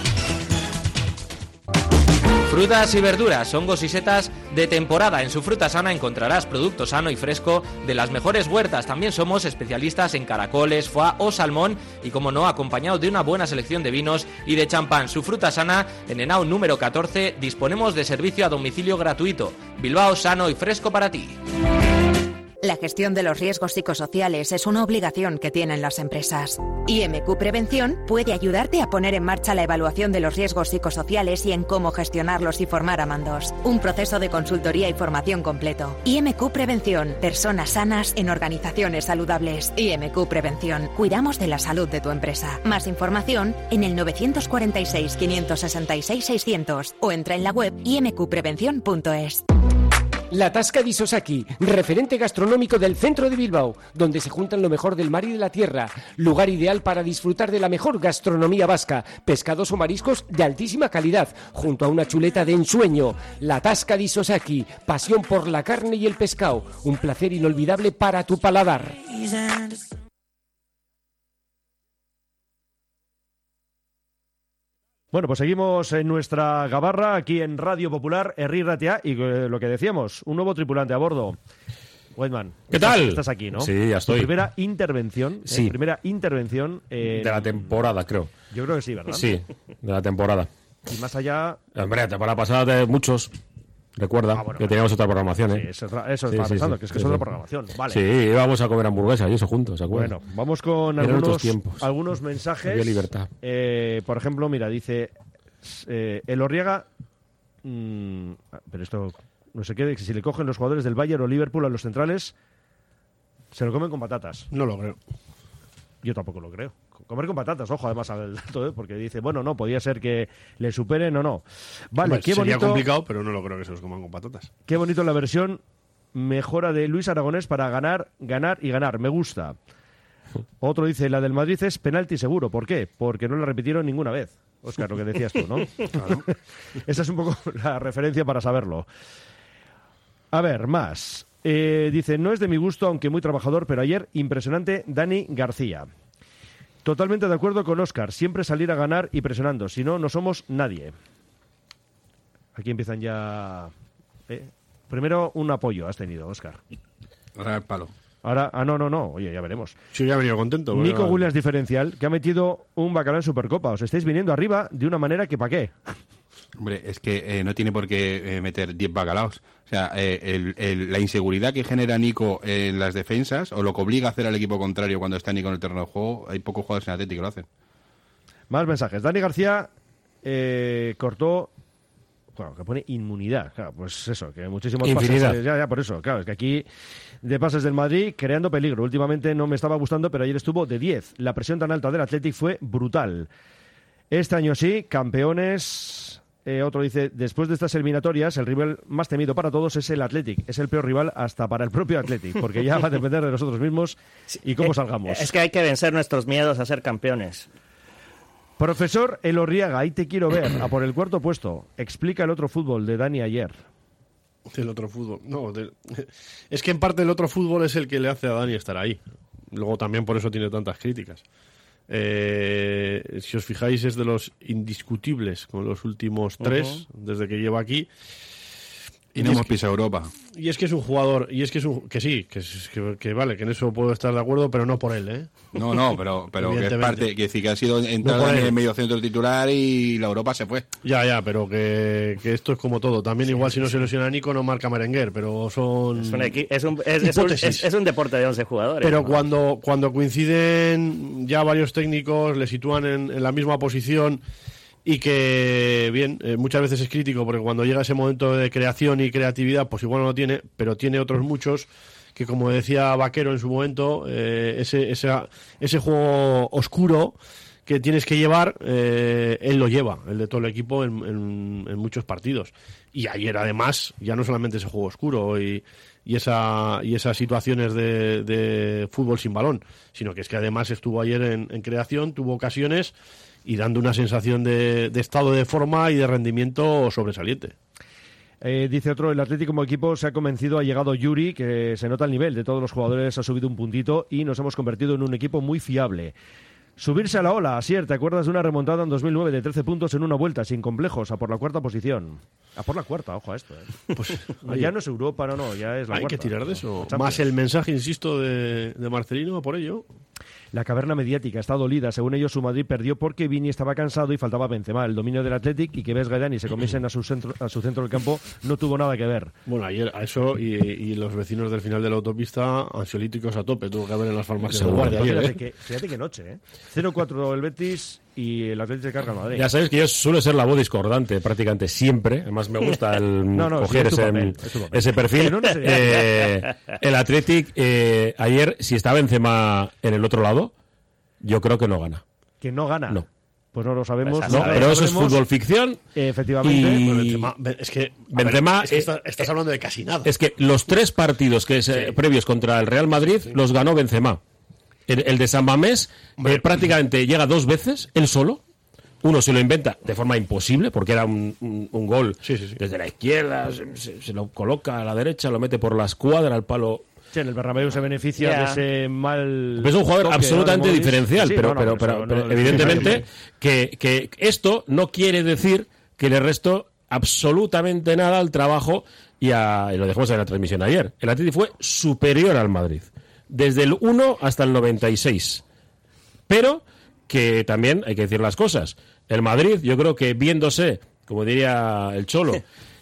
Frutas y verduras, hongos y setas de temporada. En su Fruta Sana encontrarás producto sano y fresco de las mejores huertas. También somos especialistas en caracoles, foie o salmón y, como no, acompañado de una buena selección de vinos y de champán. Su Fruta Sana, en Henao número catorce, disponemos de servicio a domicilio gratuito. Bilbao, sano y fresco para ti. La gestión de los riesgos psicosociales es una obligación que tienen las empresas. I M Q Prevención puede ayudarte a poner en marcha la evaluación de los riesgos psicosociales y en cómo gestionarlos y formar a mandos. Un proceso de consultoría y formación completo. I M Q Prevención. Personas sanas en organizaciones saludables. I M Q Prevención. Cuidamos de la salud de tu empresa. Más información en el nueve cuatro seis, cinco seis seis, seiscientos o entra en la web i m q prevención punto es. La Tasca di Sosaki, referente gastronómico del centro de Bilbao, donde se juntan lo mejor del mar y de la tierra. Lugar ideal para disfrutar de la mejor gastronomía vasca, pescados o mariscos de altísima calidad, junto a una chuleta de ensueño. La Tasca di Sosaki, pasión por la carne y el pescado, un placer inolvidable para tu paladar. Bueno, pues seguimos en nuestra gabarra aquí en Radio Popular, Herri Ratia, y eh, lo que decíamos, un nuevo tripulante a bordo. Whiteman, ¿Qué estás, tal? Estás aquí, ¿no? Sí, ya estoy. Tu primera intervención, Sí. eh, primera intervención en- De la temporada, creo. Yo creo que sí, ¿verdad? Sí, de la temporada. Y más allá, Hombre, la temporada pasada de muchos. Recuerda Ah, bueno, que bueno. teníamos otra programación, ¿eh? sí, eso, eso Sí, estaba sí, pensando, sí, que es que sí, es otra sí. programación. Vale. Sí, íbamos a comer hamburguesas y eso juntos, ¿se acuerdan? Bueno, vamos con Eran algunos, otros tiempos. algunos mensajes. Había libertad. Eh, por ejemplo, mira, dice eh, el Orriaga, mm, pero esto no sé qué, que si le cogen los jugadores del Bayern o Liverpool a los centrales, se lo comen con patatas. No lo creo. Yo tampoco lo creo. Comer con patatas, ojo, además al dato, ¿eh? Porque dice, bueno, no, podía ser que le superen o no. Vale, Hombre, qué sería bonito, complicado, pero no lo creo que se los coman con patatas. qué bonito la versión mejora de Luis Aragonés para ganar, ganar y ganar. Me gusta. Otro dice, la del Madrid es penalti seguro. ¿Por qué? Porque no la repitieron ninguna vez. Óscar, lo que decías tú, ¿no? Claro. Esa es un poco la referencia para saberlo. A ver, más. Eh, dice, no es de mi gusto, aunque muy trabajador, pero ayer impresionante Dani García. Totalmente de acuerdo con Óscar. Siempre salir a ganar y presionando. Si no, no somos nadie. Aquí empiezan ya... Eh, primero, un apoyo has tenido, Óscar. Ahora el palo. Ahora, ah, no, no, no. Oye, ya veremos. Sí, ya ha venido contento. Nico bueno, Williams diferencial, que ha metido un bacalao en Supercopa. Os estáis viniendo arriba de una manera que ¿para qué? Hombre, es que eh, no tiene por qué eh, meter diez bacalaos. O sea, eh, el, el, la inseguridad que genera Nico en las defensas, o lo que obliga a hacer al equipo contrario cuando está Nico en el terreno de juego, hay pocos jugadores en Atleti que lo hacen. Más mensajes. Dani García eh, cortó... Claro, que pone inmunidad. Claro, pues eso, que muchísimos Infinidad. pases. Ya, ya, por eso. Claro, es que aquí de pases del Madrid creando peligro. Últimamente no me estaba gustando, pero ayer estuvo de diez. La presión tan alta del Athletic fue brutal. Este año sí, campeones. Eh, otro dice, después de estas eliminatorias, el rival más temido para todos es el Athletic. Es el peor rival hasta para el propio Athletic, porque ya va a depender de nosotros mismos y cómo salgamos. Es que hay que vencer nuestros miedos a ser campeones. Profesor Elorriaga, ahí te quiero ver, a por el cuarto puesto. Explica el otro fútbol de Dani ayer. Del otro fútbol. No, del... es que en parte el otro fútbol es el que le hace a Dani estar ahí. Luego también por eso tiene tantas críticas. Eh, si os fijáis, es de los indiscutibles con los últimos tres, uh-huh. desde que lleva aquí. Y no hemos pisado Europa. Y es que es un jugador, y es que es un, que sí, que, que, que vale, que en eso puedo estar de acuerdo, pero no por él, ¿eh? No, no, pero, pero que es parte, que decir que ha sido entrada no en el medio centro titular y la Europa se fue. Ya, ya, pero que, que esto es como todo. También sí, igual sí, si no sí. se lesiona Nico no marca Merenguer, pero son... Es un, equi- es un, es, es un, es, es un deporte de once jugadores. Pero ¿no? cuando, cuando coinciden ya varios técnicos, le sitúan en, en la misma posición... Y que, bien, eh, muchas veces es crítico porque cuando llega ese momento de creación y creatividad, pues igual no lo tiene, pero tiene otros muchos que, como decía Vaquero en su momento, eh, ese, ese, ese juego oscuro que tienes que llevar, eh, él lo lleva, el de todo el equipo en, en, en muchos partidos. Y ayer, además, ya no solamente ese juego oscuro y, y, esa, y esas situaciones de, de fútbol sin balón, sino que es que además estuvo ayer en, en creación, tuvo ocasiones... y dando una sensación de, de estado de forma y de rendimiento sobresaliente. Eh, dice otro, el Atlético como equipo se ha convencido, ha llegado Yuri, que se nota el nivel de todos los jugadores, ha subido un puntito y nos hemos convertido en un equipo muy fiable. Subirse a la ola, Asier, ¿te acuerdas de una remontada en dos mil nueve de trece puntos en una vuelta, sin complejos, a por la cuarta posición? A por la cuarta, ojo a esto. ¿eh? Pues, oye, ya no es Europa, no, no, ya es la hay cuarta. Hay que tirar de eso. No, más el mensaje, insisto, de, de Marcelino, a por ello. La caverna mediática está dolida. Según ellos, su Madrid perdió porque Vini estaba cansado y faltaba Benzema. El dominio del Athletic y que ves Gaidani se comiesen a su centro, a su centro del campo no tuvo nada que ver. Bueno, ayer a eso y, y los vecinos del final de la autopista ansiolíticos a tope. Tuvo que haber en las farmacias de guardia ayer. Fíjate, ¿eh? que, fíjate que noche, ¿eh? cero cuatro el Betis y el Atlético se carga al Madrid. Ya sabéis que yo suelo ser la voz discordante prácticamente siempre. Además me gusta el no, no, coger sí, ese, papel, ese perfil. No, no eh, el Athletic eh, ayer, si está Benzema en el otro lado, yo creo que no gana. ¿Que no gana? No. Pues no lo sabemos. Pues no, no, pero eso es fútbol ficción. Efectivamente. Y... Benzema, es que, Benzema, ver, es que estás, estás hablando de casi nada. Es que los tres partidos que es, sí. eh, previos contra el Real Madrid sí. los ganó Benzema. El, el de San Mamés eh, prácticamente llega dos veces, él solo. Uno se lo inventa de forma imposible, porque era un, un, un gol sí, sí, sí. desde la izquierda, se, se lo coloca a la derecha, lo mete por la escuadra, al palo... Sí, en el Bernabéu se beneficia yeah. de ese mal... Es un jugador toque, absolutamente ¿no? diferencial, sí, pero, no, no, pero, pero, pero no, evidentemente que, que esto no quiere decir que le restó absolutamente nada al trabajo y, a, y lo dejamos en la transmisión ayer. El Atleti fue superior al Madrid, desde el uno hasta el noventa y seis. Pero que también hay que decir las cosas. El Madrid, yo creo que viéndose, como diría el Cholo,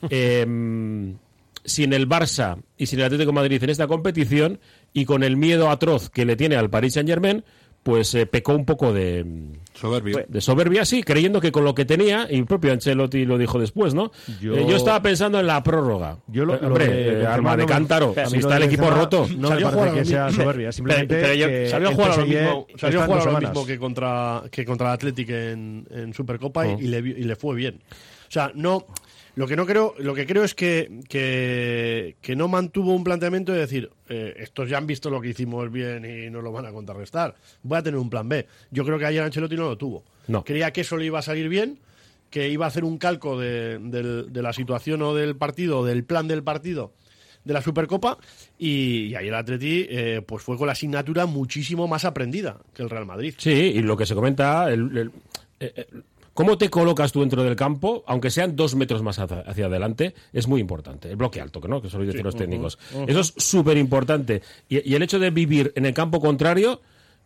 eh, sin el Barça y sin el Atlético de Madrid en esta competición y con el miedo atroz que le tiene al Paris Saint-Germain, pues eh, pecó un poco de soberbia. De soberbia, sí, creyendo que con lo que tenía, y el propio Ancelotti lo dijo después, ¿no? Yo, eh, yo estaba pensando en la prórroga. Yo lo, eh, hombre, lo de, eh, arma de cántaro, no, si está el equipo Benzema, roto. No me parece que sea soberbia, simplemente pero, pero yo, que salió a jugar ahora mismo, salió a jugar ahora semanas. mismo que contra que contra el Athletic en, en Supercopa oh. y, y, le, y le fue bien. O sea, no... Lo que no creo, lo que creo es que, que, que no mantuvo un planteamiento de decir, eh, estos ya han visto lo que hicimos bien y no lo van a contrarrestar. Voy a tener un plan B. Yo creo que ayer Ancelotti no lo tuvo. No. Creía que eso le iba a salir bien, que iba a hacer un calco de, de, de la situación o del partido, o del plan del partido, de la Supercopa, y, y ahí el Atleti eh, pues fue con la asignatura muchísimo más aprendida que el Real Madrid. Sí, y lo que se comenta, el, el, eh, eh, cómo te colocas tú dentro del campo, aunque sean dos metros más hacia, hacia adelante, es muy importante. El bloque alto, ¿no? Que suelen decir sí. los técnicos. Uh-huh. Uh-huh. Eso es súper importante. Y, y el hecho de vivir en el campo contrario...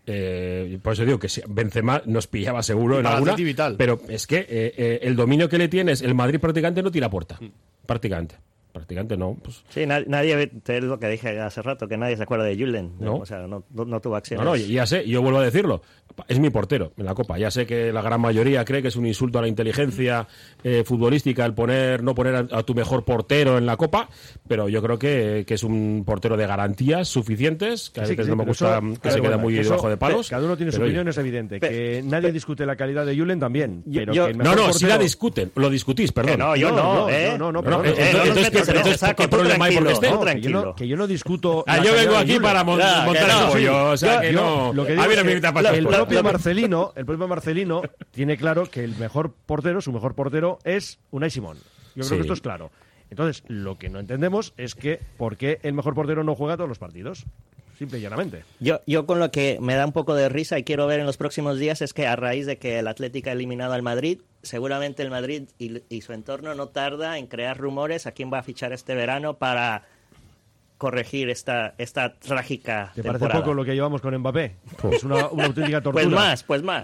Eh, por eso digo que Benzema nos pillaba seguro en alguna, pero es que eh, eh, el dominio que le tienes, el Madrid prácticamente no tira puerta, mm. prácticamente. Prácticamente no. Pues. Sí, nadie, nadie, es lo que dije hace rato, que nadie se acuerda de Julen. No. O sea, no, no, no tuvo acciones. No, no, ya sé, yo vuelvo a decirlo. Es mi portero en la Copa. Ya sé que la gran mayoría cree que es un insulto a la inteligencia eh, futbolística el poner no poner a, a tu mejor portero en la Copa, pero yo creo que, que es un portero de garantías suficientes, que a veces sí, sí, no me gusta eso, que se queda muy eso, debajo de palos. Cada uno tiene su opinión, es evidente. Pero, que nadie pero, discute la calidad de Julen también. Pero yo, que no, no, portero... si la discuten, lo discutís, perdón. No, yo no, no, ¿eh? no, no, no, no, entonces, entonces, ¿qué problema hay por que esté? Que yo no, que yo no discuto. Ah, yo vengo aquí para montar el pollo, o sea que no. A ver, el propio Marcelino, el propio Marcelino tiene claro que el mejor portero, su mejor portero es Unai Simón. Yo creo sí. que esto es claro. Entonces, lo que no entendemos es que por qué el mejor portero no juega todos los partidos. Simple y llanamente. Yo, yo con lo que me da un poco de risa y quiero ver en los próximos días es que a raíz de que el Atlético ha eliminado al Madrid, seguramente el Madrid y, y su entorno no tarda en crear rumores a quién va a fichar este verano para corregir esta, esta trágica ¿Te temporada. parece poco lo que llevamos con Mbappé? Es una, una auténtica tortura. Pues más, pues más.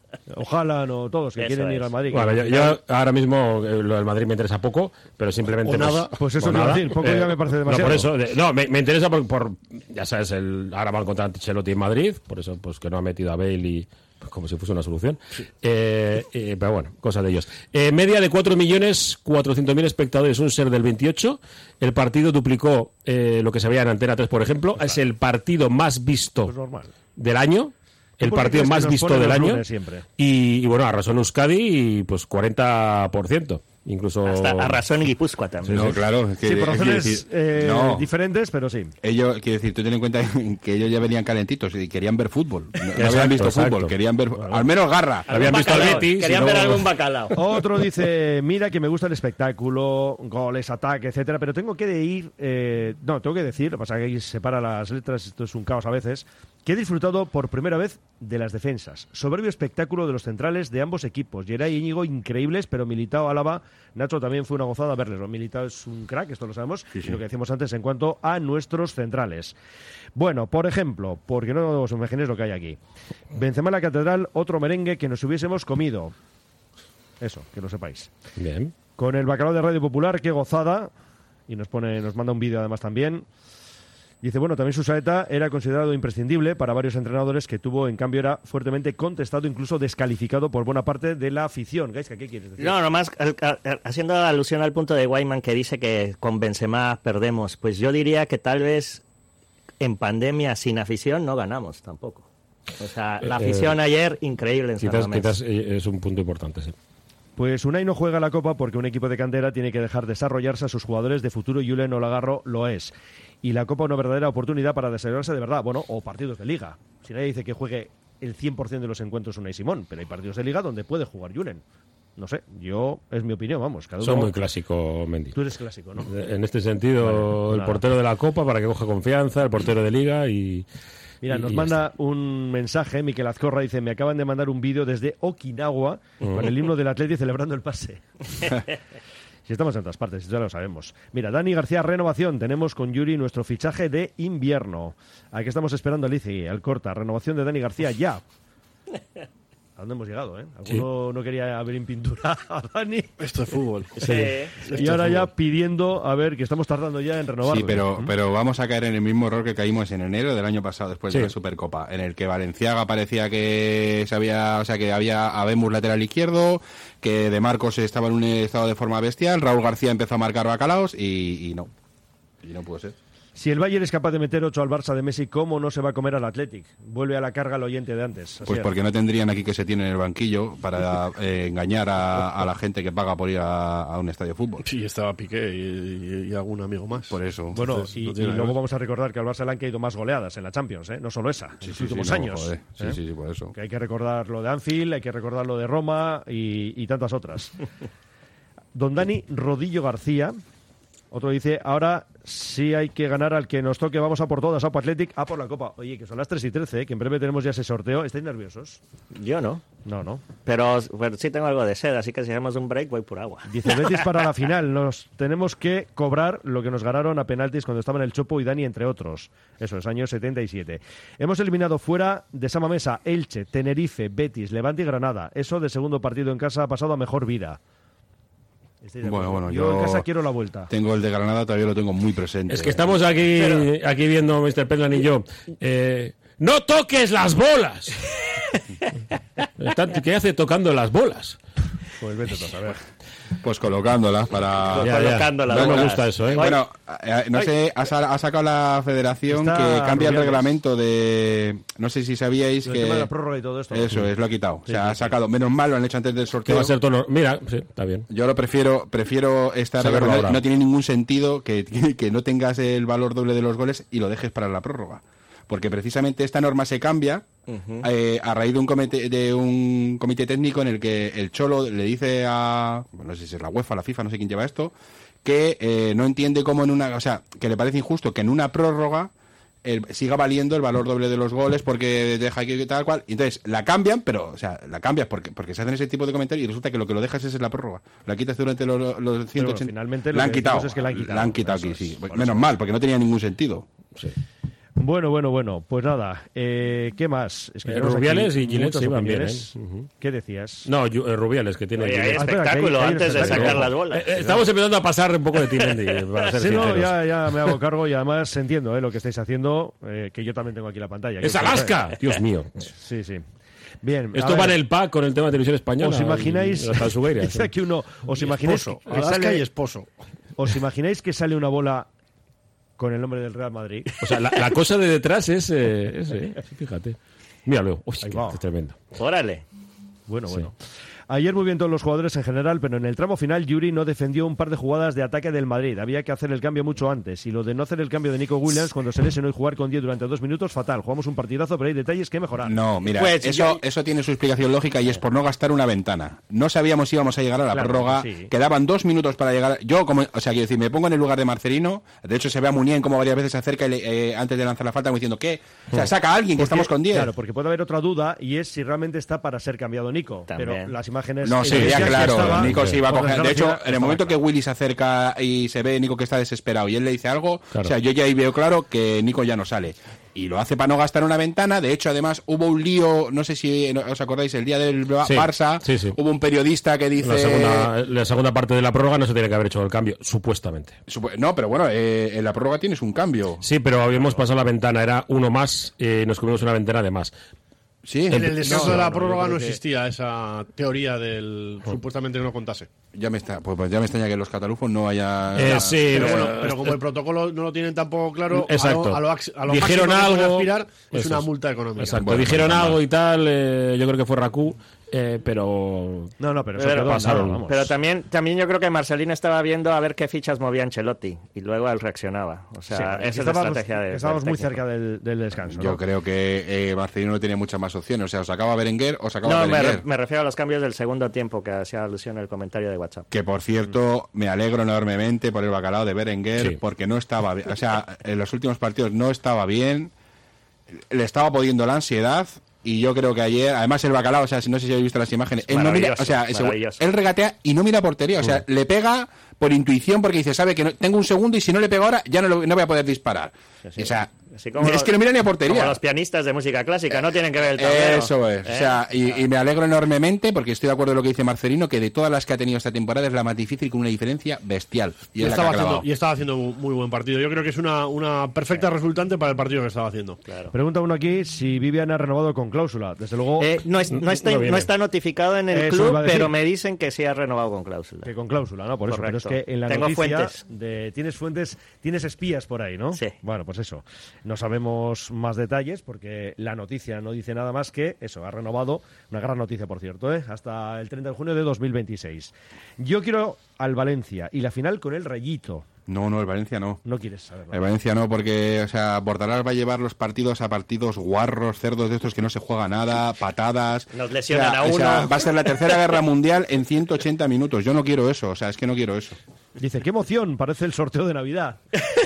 Ojalá no todos que Eso quieren es. ir al Madrid. Bueno, yo, yo ahora mismo eh, lo del Madrid me interesa poco, pero simplemente o nada. Pues, pues eso o te iba a nada. decir, poco eh, ya me parece demasiado. No, por eso, de, no me, me interesa por, por, ya sabes, el ahora van contra Ancelotti en Madrid, por eso pues que no ha metido a Bale y pues, como si fuese una solución. Sí. Eh, eh, pero bueno, cosa de ellos. Eh, media de cuatro millones cuatrocientos mil espectadores, un ser del veintiocho. El partido duplicó eh, lo que se veía en Antena tres, por ejemplo. Pues es el partido más visto pues normal. del año. El partido más visto del año y, y bueno, arrasó en Euskadi y pues cuarenta por ciento. Incluso hasta arrasó en Guipúzcoa también. No, claro. Que, sí, por razones decir, eh, no. diferentes, pero sí. Ellos, quiero decir, tú ten en cuenta que ellos ya venían calentitos y querían ver fútbol. No, exacto, no habían visto exacto. fútbol, querían ver bueno. al menos garra. Habían visto al Betis. Querían ver algún bacalao. Otro dice, mira que me gusta el espectáculo, goles, ataque, etcétera, pero tengo que de ir, eh, no, tengo que decir, lo que pasa es que ahí se separa las letras, esto es un caos a veces, que he disfrutado por primera vez de las defensas. Soberbio espectáculo de los centrales de ambos equipos. Geray y Íñigo increíbles, pero Militao, Álava, Nacho también fue una gozada verles. Militao es un crack, esto lo sabemos, sí, sí. Y lo que decíamos antes en cuanto a nuestros centrales. Bueno, por ejemplo, porque no os imaginéis lo que hay aquí. Benzema en la Catedral, otro merengue que nos hubiésemos comido. Eso, que lo sepáis. Bien. Con el bacalao de Radio Popular, qué gozada. Y nos pone, nos manda un vídeo además también. Dice, bueno, también su saeta era considerado imprescindible para varios entrenadores que tuvo, en cambio, era fuertemente contestado, incluso descalificado por buena parte de la afición. Gaisca, ¿qué quieres decir? No, nomás al, al, haciendo alusión al punto de Guayman que dice que con Benzema perdemos, pues yo diría que tal vez en pandemia sin afición no ganamos tampoco. O sea, la afición eh, ayer, increíble en quizás, San Mamés. Quizás es un punto importante, sí. Pues Unai no juega la Copa porque un equipo de cantera tiene que dejar desarrollarse a sus jugadores de futuro y Julen Olagarro lo es. Y la Copa una verdadera oportunidad para desarrollarse de verdad, bueno, o partidos de Liga. Si nadie dice que juegue el cien por ciento de los encuentros Unai Simón, pero hay partidos de Liga donde puede jugar Julen. No sé, yo, es mi opinión, vamos. Cada uno... Son muy clásico, Mendy. Tú eres clásico, ¿no? En este sentido, vale, pues el portero de la Copa para que coja confianza, el portero de Liga y... Mira, nos manda un mensaje, Miquel Azcorra dice, me acaban de mandar un vídeo desde Okinawa uh-huh. con el himno del Atleti celebrando el pase. Si estamos en todas partes, ya lo sabemos. Mira, Dani García, renovación. Tenemos con Yuri nuestro fichaje de invierno. Aquí estamos esperando a Lici, al corta. Renovación de Dani García ya. ¿A dónde hemos llegado, eh? Alguno sí. no quería ver en pintura a Dani. Esto es fútbol. Sí. Y ahora ya pidiendo, a ver, que estamos tardando ya en renovarlo. Sí, pero, ¿Mm? pero vamos a caer en el mismo error que caímos en enero del año pasado, después sí. de la Supercopa, en el que Valenciaga parecía que se había, o sea, que había habemos lateral izquierdo, que De Marcos estaba en un estado de forma bestial, Raúl García empezó a marcar bacalaos y, y no. Y no pudo ser. Si el Bayern es capaz de meter ocho al Barça de Messi, ¿cómo no se va a comer al Athletic? Vuelve a la carga el oyente de antes. Así pues porque es. no tendrían aquí que se tiene en el banquillo para eh, engañar a, a la gente que paga por ir a, a un estadio de fútbol. Sí, estaba Piqué y, y, y algún amigo más. Por eso. Bueno, Entonces, y, no y luego vamos a recordar que al Barça le han caído más goleadas en la Champions, ¿eh? No solo esa, sí, en los sí, últimos sí, años. No, sí, ¿eh? sí, sí, por eso. Que hay que recordar lo de Anfield, hay que recordar lo de Roma y, y tantas otras. Don Dani Rodillo García... Otro dice, ahora sí hay que ganar al que nos toque, vamos a por todas, a por Athletic, a por la Copa. Oye, que son las tres y trece, ¿eh? Que en breve tenemos ya ese sorteo. ¿Estáis nerviosos? Yo no. No, no. Pero, pero sí tengo algo de sed, así que si hacemos un break voy por agua. Dice Betis para la final, nos tenemos que cobrar lo que nos ganaron a penaltis cuando estaban el Chopo y Dani, entre otros. Eso es, año setenta y siete. Hemos eliminado fuera de Sama Mesa, Elche, Tenerife, Betis, Levante y Granada. Eso de segundo partido en casa ha pasado a mejor vida. Bueno, bueno, yo, yo en casa quiero la vuelta. Tengo el de Granada, todavía lo tengo muy presente. Es que estamos aquí, Pero... aquí viendo mister Penlan y yo. Eh, ¡No toques las bolas! ¿Qué hace tocando las bolas? Pues vete a saber. Pues colocándolas para... Ya, colocándolas. No me gusta eso, ¿eh? Bueno, no sé, ha, ha sacado la federación Está que cambia Rubiales. El reglamento de... No sé si sabíais el que... tema de la prórroga y todo esto. Eso es, lo ha quitado. Sí, o sea, sí, ha sacado... Menos mal, lo han hecho antes del sorteo. Que va a ser tono... Mira, sí, está bien. Yo lo prefiero, prefiero estar... No, no tiene ningún sentido que, que no tengas el valor doble de los goles y lo dejes para la prórroga. Porque precisamente esta norma se cambia uh-huh. eh, a raíz de un comité de un comité técnico en el que el Cholo le dice a, no sé si es la UEFA, la FIFA, no sé quién lleva esto, que eh, no entiende cómo en una, o sea, que le parece injusto que en una prórroga el, siga valiendo el valor doble de los goles porque deja que tal cual, y entonces la cambian, pero, o sea, la cambias porque porque se hacen ese tipo de comentarios y resulta que lo que lo dejas es en la prórroga. La quitas durante los, los ciento ochenta. Bueno, finalmente la han quitado. Es que la han quitado. La han quitado aquí, es, sí. Menos mal, porque no tenía ningún sentido. Sí. Bueno, bueno, bueno, pues nada, eh, ¿qué más? Es que eh, Rubiales y Gillette se iban bien, ¿eh? Uh-huh. ¿Qué decías? No, yo, eh, Rubiales, que tiene... Oye, hay espectáculo ah, antes de sacar las bolas. Eh, eh, estamos empezando a pasar un poco de Timendi, para ser sí, sinceros. no, ya, ya me hago cargo y además entiendo eh, lo que estáis haciendo, eh, que yo también tengo aquí la pantalla. ¡Es Alaska! Eh. Dios mío. Sí, sí. Bien, esto va en el pack con el tema de televisión española. ¿Os imagináis? Dice aquí uno, ¿os imagináis esposo, que Alaska sale, y esposo. ¿Os imagináis que sale una bola con el nombre del Real Madrid? O sea, la, la cosa de detrás es... Eh, es eh, fíjate. Míralo. Uy, qué, es tremendo. Órale. Bueno, bueno. Sí. Ayer muy bien todos los jugadores en general, pero en el tramo final Yuri no defendió un par de jugadas de ataque del Madrid. Había que hacer el cambio mucho antes. Y lo de no hacer el cambio de Nico Williams cuando se lesionó y jugar con diez durante dos minutos, fatal. Jugamos un partidazo, pero hay detalles que mejorar. No, mira, pues, eso, yo... eso tiene su explicación lógica y es por no gastar una ventana. No sabíamos si íbamos a llegar a la claro, prórroga. Sí. Quedaban dos minutos para llegar. Yo, como, o sea, quiero decir, me pongo en el lugar de Marcelino. De hecho, se ve a Munier como varias veces se acerca eh, antes de lanzar la falta, como diciendo, ¿qué? O sea, saca a alguien, que porque, estamos con diez. Claro, porque puede haber otra duda y es si realmente está para ser cambiado Nico. También. Pero las imágenes... No, sí, ya claro, estaba, Nico se iba a coger. De hecho, en el momento que Willy se acerca y se ve Nico que está desesperado y él le dice algo, claro. O sea, yo ya ahí veo claro que Nico ya no sale. Y lo hace para no gastar una ventana. De hecho, además, hubo un lío, no sé si os acordáis, el día del sí, Barça, sí, sí. Hubo un periodista que dice... La segunda, la segunda parte de la prórroga no se tiene que haber hecho el cambio, supuestamente. Supu- no, pero bueno, eh, en la prórroga tienes un cambio. Sí, pero habíamos pasado la ventana, era uno más, y eh, nos comimos una ventana de más. Sí, en el descanso no, de la no, prórroga no existía que... esa teoría del oh. supuestamente que no contase. Ya me está, pues, pues ya me extraña que los catalufos no haya. Eh, sí, pero, bueno, pero como el protocolo no lo tienen tampoco claro, exacto. a lo, a lo, a lo dijeron máximo algo, que aspirar es una multa económica. Exacto, bueno, dijeron pues, algo y tal. Eh, yo creo que fue Racú. Eh, pero no, no, pero, eso pero, pasaron, no, pero también, también yo creo que Marcelino estaba viendo a ver qué fichas movía Ancelotti y luego él reaccionaba. O sea, sí, esa es la estrategia de. Estábamos muy cerca del, del descanso. Yo ¿no? creo que eh, Marcelino no tenía muchas más opciones. O sea, os acaba Berenguer o sacaba no, Berenguer. Me, me refiero a los cambios del segundo tiempo que hacía alusión en el comentario de WhatsApp. Que por cierto, me alegro enormemente por el bacalao de Berenguer, sí. Porque no estaba bien. O sea, en los últimos partidos no estaba bien. Le estaba pudiendo la ansiedad. Y yo creo que ayer, además el bacalao, o sea, no sé si habéis visto las imágenes, él no mira, o sea, él regatea y no mira portería, o sea, uh. le pega por intuición porque dice, sabe que no, tengo un segundo y si no le pego ahora ya no, lo, no voy a poder disparar. Sí, sí. O sea, es los, que no mira ni a portería. Como los pianistas de música clásica, no tienen que ver el tablero. Eso es, ¿eh? O sea, y, y me alegro enormemente porque estoy de acuerdo con lo que dice Marcelino, que de todas las que ha tenido esta temporada es la más difícil con una diferencia bestial. Y, y, estaba, haciendo, y estaba haciendo muy buen partido. Yo creo que es una, una perfecta sí. resultante para el partido que estaba haciendo. Claro. Pregunta uno aquí si Vivian ha renovado con cláusula. Desde luego... Eh, no, es, no, está, no, no está notificado en el Eso club, pero me dicen que sí ha renovado con cláusula. Que con cláusula, ¿no? Por Correcto. Eso, pero es que en la Tengo noticia fuentes. De, tienes fuentes, tienes espías por ahí, ¿no? Sí. Bueno, pues eso. No sabemos más detalles porque la noticia no dice nada más que eso, ha renovado, una gran noticia por cierto, ¿eh? Hasta el treinta de junio de dos mil veintiséis. Yo quiero al Valencia y la final con el Rayito. No, no, el Valencia no. No quieres saberlo. El Valencia no, porque, o sea, Bordalás va a llevar los partidos a partidos guarros, cerdos de estos que no se juega nada, patadas. Nos lesionan o sea, a uno. O sea, va a ser la tercera guerra mundial en ciento ochenta minutos. Yo no quiero eso, o sea, es que no quiero eso. Dice, qué emoción, parece el sorteo de Navidad.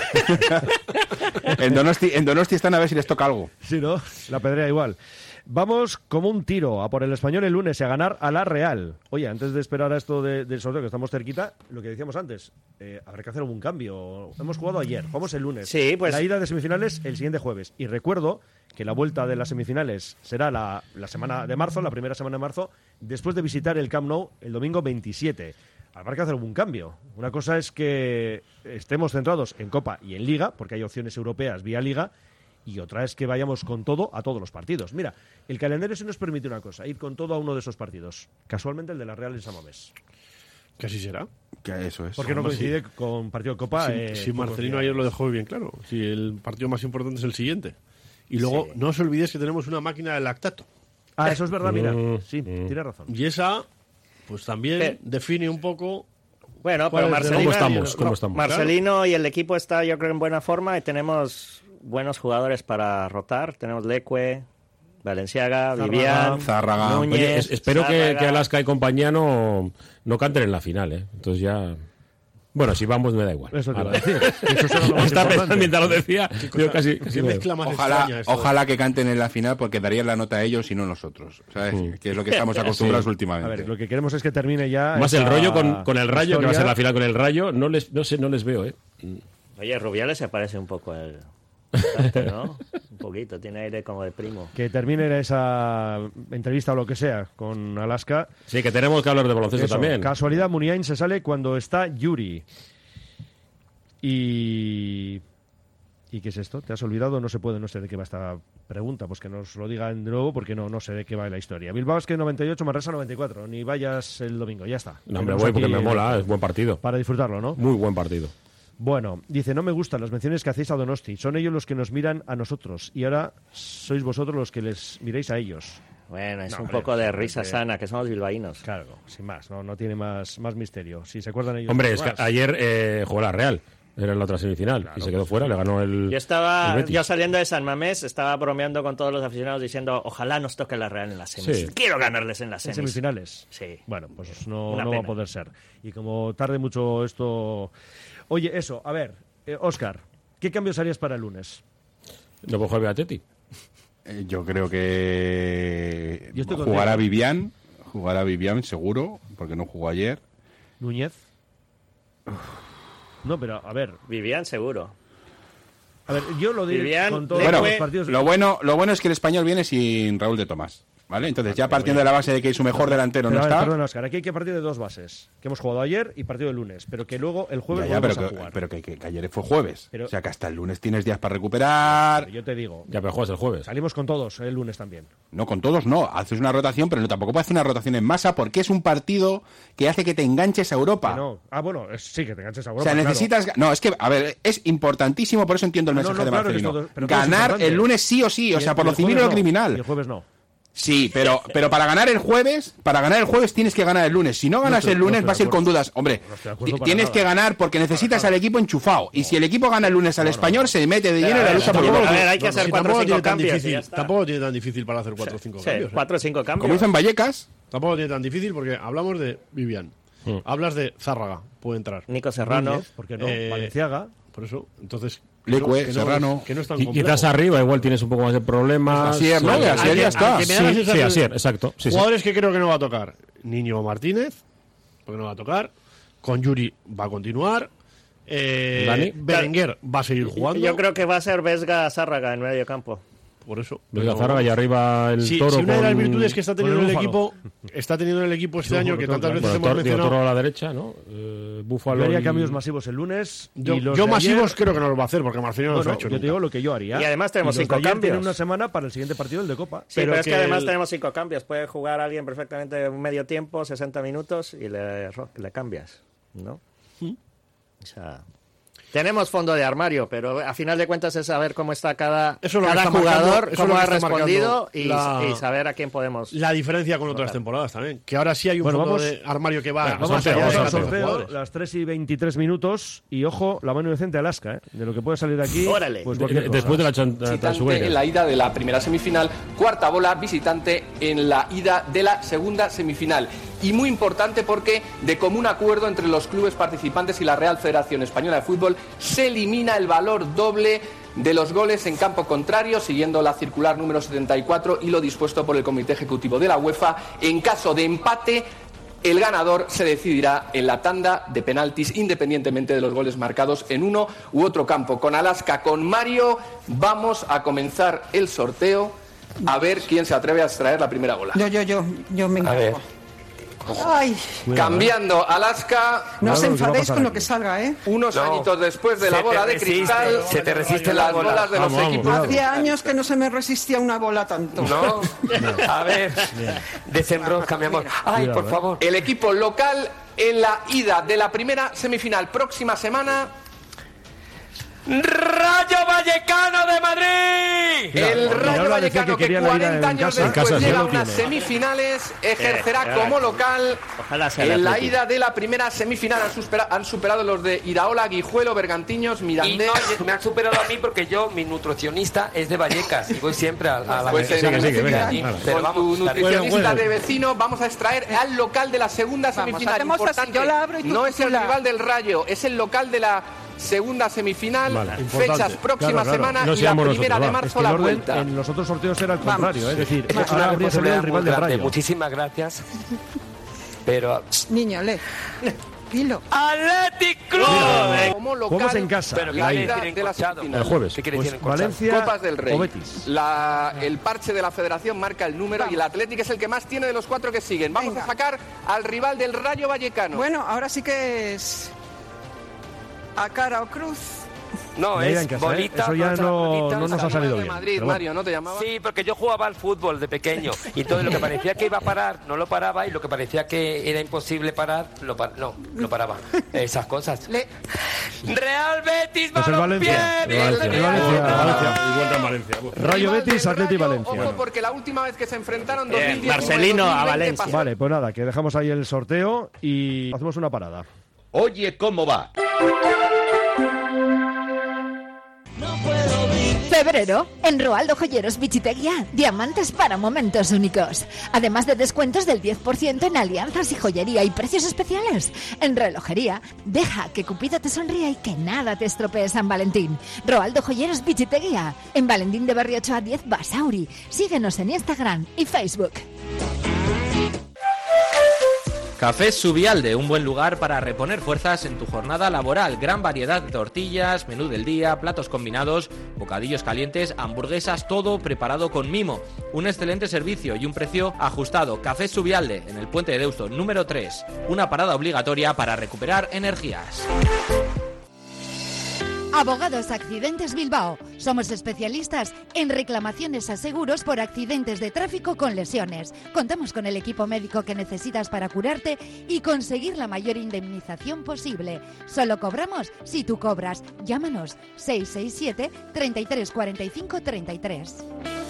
en, Donosti, en Donosti están a ver si les toca algo. Sí, ¿no? La pedrea igual. Vamos como un tiro a por el Español el lunes y a ganar a la Real. Oye, antes de esperar a esto de, del sorteo, que estamos cerquita, lo que decíamos antes, eh, habrá que hacer algún cambio. Hemos jugado ayer, jugamos el lunes. Sí, pues... La ida de semifinales el siguiente jueves. Y recuerdo que la vuelta de las semifinales será la, la semana de marzo, la primera semana de marzo, después de visitar el Camp Nou el domingo veintisiete. Habrá que hacer algún cambio. Una cosa es que estemos centrados en Copa y en Liga, porque hay opciones europeas vía Liga, y otra es que vayamos con todo a todos los partidos. Mira, el calendario sí nos permite una cosa, ir con todo a uno de esos partidos. Casualmente el de la Real en San Mamés. Que así será. Que eso es. Porque no Hombre, coincide sí. con partido de Copa. Si, eh, si pocos Marcelino días. ayer lo dejó bien claro. Si el partido más importante es el siguiente. Y luego, Sí. no os olvidéis que tenemos una máquina de lactato. Ah, eso es verdad, mira. Mm, Sí, mm. tiene razón. Y esa, pues también Eh. define un poco... Bueno, ¿Cuál pero es de- Marcelino, ¿Cómo estamos? ¿Cómo no, estamos? Marcelino y el equipo está, yo creo, en buena forma y tenemos buenos jugadores para rotar. Tenemos Leque, Valenciaga, Zárraga. Vivian, Zárraga. Núñez, Oye, es- espero que, Zárraga. que Alaska y compañía no, no canten en la final, ¿eh? Entonces ya... Bueno, si vamos me da igual. Eso te iba a Ahora- decir. Eso será lo más Estaba pensando importante. mientras lo decía. Yo casi, casi Qué me- mezcla más Ojalá, extraña esto. ojalá que canten en la final porque darían la nota a ellos y no nosotros, ¿sabes? Mm. Que es lo que estamos acostumbrados Sí. A últimamente. ver, lo que queremos es que termine ya. Más esta el rollo con, con el Rayo, que va a ser historia. la final con el Rayo, no les, no sé, no les veo, ¿eh? Oye, Rubiales se parece un poco al... ¿no? Un poquito, tiene aire como de primo. Que termine esa entrevista o lo que sea con Alaska. Sí, que tenemos que hablar de baloncesto Eso, también. Casualidad, Muniain se sale cuando está Yuri. Y... ¿Y qué es esto? ¿Te has olvidado? No se puede, no sé de qué va esta pregunta. Pues que nos lo digan de nuevo porque no, no sé de qué va la historia. Bilbao es que noventa y ocho, Manresa noventa y cuatro. Ni vayas el domingo, ya está. No, hombre, Tenemos voy porque aquí, me eh, mola, es buen partido. Para disfrutarlo, ¿no? Muy buen partido. Bueno, dice, no me gustan las menciones que hacéis a Donosti. Son ellos los que nos miran a nosotros. Y ahora sois vosotros los que les miréis a ellos. Bueno, es No, un hombre, poco de simplemente- risa sana, que somos bilbaínos. Claro, sin más. No, no tiene más, más misterio. Si se acuerdan ellos... Hombre, de es que más. ayer eh, jugó la Real. Era en la otra semifinal. Claro, y se quedó pues, fuera, le ganó el. Yo estaba, el Betis. yo saliendo de San Mamés, estaba bromeando con todos los aficionados diciendo, ojalá nos toque la Real en las semis. Sí. Quiero ganarles en las ¿En semis. semifinales? Sí. Bueno, pues no, Una no va a pena. poder ser. Y como tarde mucho esto... Oye, eso, a ver, eh, Óscar, ¿qué cambios harías para el lunes? No puedo jugar Beatetti. Eh, Yo creo que Yo estoy jugará contigo. Vivian, jugará Vivian seguro, porque no jugó ayer. ¿Núñez? No, pero a ver, Vivían seguro. a ver, yo lo diré Vivian, con todos Leque, Bueno, los partidos... lo bueno, lo bueno es que el español viene sin Raúl de Tomás, ¿vale? Entonces ya partiendo de la base de que su mejor delantero Pero, no a ver, está. perdón, Óscar, aquí hay que partir de dos bases. Que hemos jugado ayer y partido el lunes, pero que luego el jueves Ya, ya, volvemos pero a que, jugar. pero que, que- que ayer fue jueves. Pero- o sea que hasta el lunes tienes días para recuperar. Yo te digo, Ya, pero juegas el jueves. salimos con todos el lunes también. No, con todos no. Haces una rotación, pero no, tampoco puedes hacer una rotación en masa porque es un partido que hace que te enganches a Europa. Que no. Ah, bueno, es- sí, que te enganches a O Europa, sea, claro. necesitas... No, es que, a ver, es importantísimo, por eso entiendo el Ah, no, mensaje no, de claro que es Marcelino. todo- pero todo es Ganar importante. el lunes sí o sí, o Y sea, el- por y lo el civil o jueves lo no, criminal. Y el jueves no. Sí, pero, pero para ganar el jueves, para ganar el jueves tienes que ganar el lunes. Si no ganas estoy- el no lunes estoy vas de a ir con acuerdo. dudas. Hombre, No estoy de acuerdo ti- para tienes nada. que ganar porque necesitas al equipo enchufado. Y si el equipo gana el lunes al español, se mete de lleno en la lucha por el a gol. ver, hay que No, hacer si cuatro o tampoco cinco tiene tan cambios. y difícil, ya está. tampoco tiene tan difícil para hacer cuatro o cinco Sí, cambios. ¿eh? cuatro o cinco cambios. Como hizo en Vallecas, Tampoco tiene tan difícil porque hablamos de Vivian. Mm. Hablas de Zárraga, puede entrar. Nico Serrano. Núñez, ¿por qué no? Eh, Valenciaga. Por eso, entonces. Leque, que no- que no Serrano. es- Que no es tan Y complejo. quizás arriba igual tienes un poco más de problemas. Así es, ¿no? Sí, Que así Aunque- ya está. aunque me da la Sí, sí, sensación- así es, exacto. Sí, sí. Jugadores que creo que no va a tocar. Niño Martínez, porque no va a tocar. Con Yuri va a continuar. Eh, Dani. Berenguer va a seguir jugando. Yo creo que va a ser Vesga Zárraga en medio campo. Por eso. Venga, Pero- Zárraga y arriba el Si, Toro. si una de las con- virtudes que está teniendo con el el equipo está teniendo el equipo este Sí, año lo que tengo tantas claro. veces Bueno, hemos Toro, digo, mencionado. Toro a la derecha, ¿no? Eh, Búfalo. Yo haría y- cambios masivos el lunes. Yo, y los yo de masivos ayer- creo que no los va a hacer porque Marcelino no No, los ha no, hecho yo te nunca. digo lo que yo haría. Y además tenemos los de cinco ayer cambios. tienen una semana para el siguiente partido, el de Copa. Sí, pero, Pero es que que además el- tenemos cinco cambios. Puede jugar alguien perfectamente un medio tiempo, sesenta minutos, y le, ro- le cambias, ¿no? O sea, Tenemos fondo de armario, pero a final de cuentas es saber cómo está cada, Eso es lo que cada está jugador, marcando- eso es lo cómo que ha está respondido marcando y, la- y saber a quién podemos... La diferencia con otras temporadas también. Que ahora sí hay un Bueno, fondo vamos- de armario que va Venga, a vamos sorteo, allá, vamos al a sorteo, jugadores. las tres y veintitrés minutos. Y ojo, la mano inocente Alaska, ¿eh? De lo que puede salir de aquí. Órale. Pues De- cualquier cosa. después de la chan- Visitante Transubeca. en la ida de la primera semifinal, cuarta bola visitante en la ida de la segunda semifinal. Y muy importante porque de común acuerdo entre los clubes participantes y la Real Federación Española de Fútbol se elimina el valor doble de los goles en campo contrario, siguiendo la circular número setenta y cuatro y lo dispuesto por el Comité Ejecutivo de la UEFA. En caso de empate, el ganador se decidirá en la tanda de penaltis, independientemente de los goles marcados en uno u otro campo. Con Alaska, con Mario, vamos a comenzar el sorteo. A ver quién se atreve a extraer la primera bola. Yo, yo, yo, yo me A ver. encargo. Ay, Cambiando, Alaska. no os Claro, ¿qué va a enfadéis pasar con lo aquí? que salga, ¿eh? Unos No. añitos después de la Se te bola de resiste, cristal, se te resiste las la bola. bolas de los Vamos, vamos. equipos. Hacía años que no se me resistía una bola tanto. No, a ver, desenrosca, mi amor. Ay, Cuidado, por eh. favor. El equipo local en la ida de la primera semifinal próxima semana. ¡Rayo Vallecano de Madrid! El Mira, Rayo ahora decía Vallecano que que quería la ida cuarenta en años casa. En después casa sí llega a lo unas tiene. semifinales, ejercerá Eh, como local. Ojalá sea el En la Athletic. ida de la primera semifinal han, supera- han superado los de Iraola, Guijuelo, Bergantiños, Y Mirandés. no, me han superado a mí porque yo, mi nutricionista es de Vallecas y voy siempre a, a la Pues en Sigue, la sigue, venga, semifinal, venga. con Pero tu vamos, nutricionista Bueno, bueno. de vecino, vamos a extraer al local de la segunda Vamos, semifinal. hacemos así, Importante, yo la abro y tú- no tú es el la- rival del Rayo, es el local de la segunda semifinal. Vale, Fechas importante. próxima Claro, claro. semana No y la seamos primera nosotros, de va. marzo Es que el la orden vuelta. en los otros sorteos era el Vamos. contrario, ¿eh? es decir, Esto es ahora una habría salido responsabilidad el rival muy del grande. Rayo. Muchísimas gracias. Pero Niño, lee. Dilo. Athletic Club. Como local, Jugamos en casa. Pero ¿qué la quiere ida decir de la encochado? semifinal. El jueves. ¿Qué quiere Pues decir encochado? Valencia Copas del Rey. o Betis. La- el parche de la federación marca el número y el Atlético es el que más tiene de los cuatro que siguen. Vamos Venga. a sacar al rival del Rayo Vallecano. Bueno, ahora sí que es a cara o cruz. No, La ida es en casa, ¿eh? bonita. Eso ya nuestra no, bonita, no nos ha nuestra salido de bien. Madrid, pero bueno. Mario, ¿no te llamaba? Sí, porque yo jugaba al fútbol de pequeño y todo lo que parecía que iba a parar no lo paraba y lo que parecía que era imposible parar lo par- no no paraba. Esas cosas. Le... Real Betis Pues el Balompié, Valencia, el bien, Valencia, bien. el Valencia, Bien. Valencia. Igual que en Valencia. pues. Rayo Rival Betis, del Atleti Rayo, Valencia. Ojo, porque la última vez que se enfrentaron, Bien, dos mil diecinueve, Marcelino a dos mil veinte, Valencia. pasó. Vale, pues nada, que dejamos ahí el sorteo y hacemos una parada. Oye, ¿cómo va? Febrero, en Roaldo Joyeros Bichiteguía, diamantes para momentos únicos. Además de descuentos del diez por ciento en alianzas y joyería y precios especiales. En relojería, deja que Cupido te sonría y que nada te estropee San Valentín. Roaldo Joyeros Bichiteguía, en Valentín de Barrio ocho a diez Basauri. Síguenos en Instagram y Facebook. Cafés Subialde, un buen lugar para reponer fuerzas en tu jornada laboral. Gran variedad de tortillas, menú del día, platos combinados, bocadillos calientes, hamburguesas, todo preparado con mimo. Un excelente servicio y un precio ajustado. Cafés Subialde, en el Puente de Deusto, número tres. Una parada obligatoria para recuperar energías. Abogados Accidentes Bilbao. Somos especialistas en reclamaciones a seguros por accidentes de tráfico con lesiones. Contamos con el equipo médico que necesitas para curarte y conseguir la mayor indemnización posible. Solo cobramos si tú cobras. Llámanos seis seis siete, treinta y tres cuarenta y cinco, treinta y tres.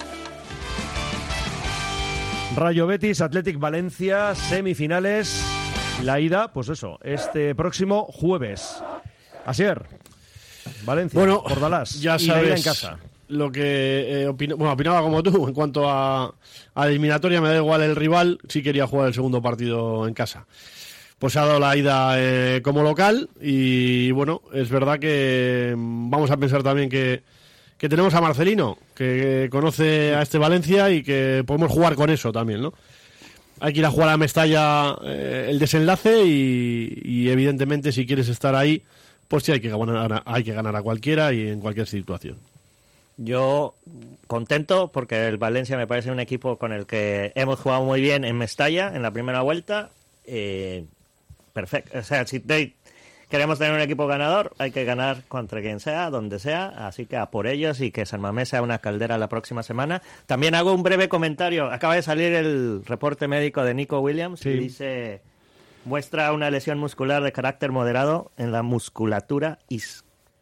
Rayo Betis, Athletic Valencia, semifinales. La ida, pues eso, este próximo jueves. Asier, Valencia, Bueno, Bordalás, ya y la ida sabes en casa. lo que eh, opino- bueno, opinaba como tú en cuanto a, a la eliminatoria. Me da igual el rival, sí quería jugar el segundo partido en casa. Pues se ha dado la ida eh, como local y bueno, es verdad que mm, vamos a pensar también que, que tenemos a Marcelino, que conoce a este Valencia y que podemos jugar con eso también, ¿no? Hay que ir a jugar a Mestalla eh, el desenlace y, y evidentemente si quieres estar ahí, pues sí hay que ganar, a- hay que ganar a cualquiera y en cualquier situación. Yo contento porque el Valencia me parece un equipo con el que hemos jugado muy bien en Mestalla en la primera vuelta. Eh, perfecto. O sea, si te- queremos tener un equipo ganador, hay que ganar contra quien sea, donde sea. Así que a por ellos y que San Mamés sea una caldera la próxima semana. También hago un breve comentario. Acaba de salir el reporte médico de Nico Williams Sí. y dice... Muestra una lesión muscular de carácter moderado en la musculatura izquierda.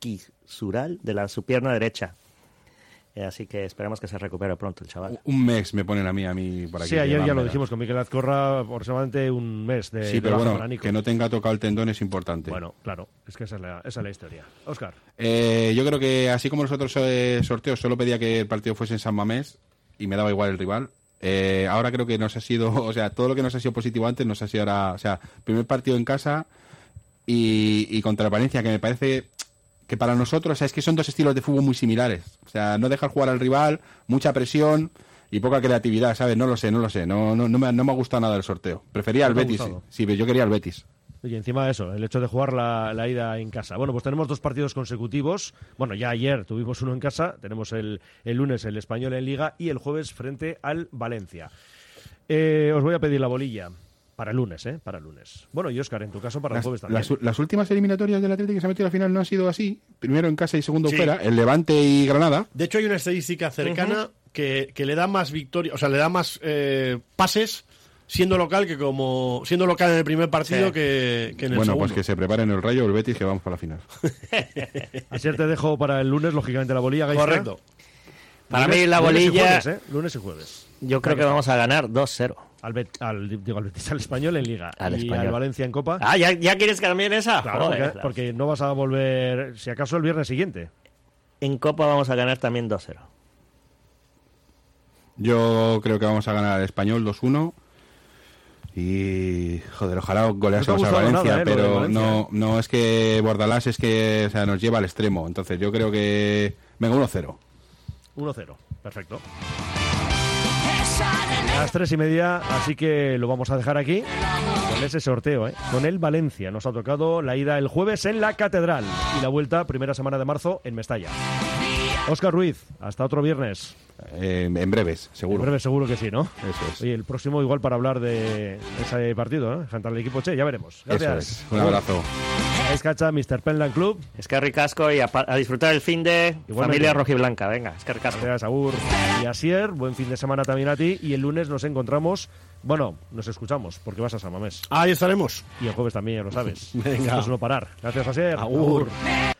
isquiosural de la su pierna derecha. Eh, así que esperemos que se recupere pronto el chaval. Un mes me ponen a mí, a mí por aquí. Sí, ayer ya lo dijimos con Miquel Azcorra, aproximadamente un mes de Sí, pero de bueno, para Nico. que no tenga tocado el tendón es importante. Bueno, claro, es que esa es la, esa es la historia. Óscar. Eh, yo creo que así como los otros eh, sorteos, solo pedía que el partido fuese en San Mamés y me daba igual el rival. Eh, ahora creo que nos ha sido, o sea, todo lo que nos ha sido positivo antes nos ha sido ahora, o sea, primer partido en casa y, y contra el Valencia, que me parece que para nosotros, o sea, es que son dos estilos de fútbol muy similares. O sea, no dejar jugar al rival, mucha presión y poca creatividad, ¿sabes? No lo sé, no lo sé. No, no, no, me, no me ha gustado nada el sorteo. Prefería al Betis. Sí, sí, yo quería al Betis. Y encima de eso, el hecho de jugar la, la ida en casa. Bueno, pues tenemos dos partidos consecutivos. Bueno, ya ayer tuvimos uno en casa. Tenemos el, el lunes el Español en Liga y el jueves frente al Valencia. Eh, os voy a pedir la bolilla. Para el lunes, ¿eh? Para el lunes. Bueno, y Óscar, en tu caso, para las, el jueves también. Las, las últimas eliminatorias del Atlético que se ha metido a la final no han sido así. Primero en casa y segundo Sí. fuera. El Levante y Granada. De hecho, hay una estadística cercana uh-huh. que, que le da más victoria, o sea, le da más eh, pases siendo local que como siendo local en el primer partido sí. que, que en el bueno, segundo. Pues que se preparen el Rayo o el Betis que vamos para la final. Así te dejo para el lunes, lógicamente, la bolilla. Gaisca. Correcto. Para lunes, mí la bolilla... Lunes y jueves, ¿eh? Lunes y jueves. Yo creo que vamos a ganar dos cero. Al, Bet, al, digo, al Betis, al Español en Liga al y español. al Valencia en Copa. Ah, ¿ya, ya quieres que también esa? Claro, Joder, porque, claro. porque no vas a volver, si acaso, el viernes siguiente. En Copa vamos a ganar también dos cero. Yo creo que vamos a ganar al Español dos uno. Y, joder, ojalá goleásemos no a Valencia, nada, ¿eh? pero Valencia. no no es que Bordalás es que o sea, nos lleva al extremo. Entonces yo creo que... Venga, uno cero. uno cero, perfecto. A las tres y media, así que lo vamos a dejar aquí con ese sorteo, ¿eh? Con el Valencia. Nos ha tocado la ida el jueves en la Catedral y la vuelta primera semana de marzo en Mestalla. Óscar Ruiz, hasta otro viernes. Eh, en breves, seguro. En breves seguro que sí, ¿no? Eso es. Oye, el próximo igual para hablar de ese partido, ¿no? Frente al equipo Che, ya veremos. Gracias. Eso es. Un abrazo. Es Cacha, mister Penland Club. Es que ricasco y a, a disfrutar el fin de Igualmente. familia rojiblanca. Venga, es que ricasco. Gracias, Agur. Y Asier, buen fin de semana también a ti. Y el lunes nos encontramos, bueno, nos escuchamos, porque vas a San Mamés. Ahí estaremos. Y el jueves también, ya lo sabes. Venga. Esto es no parar. Gracias, Asier. Agur. Agur.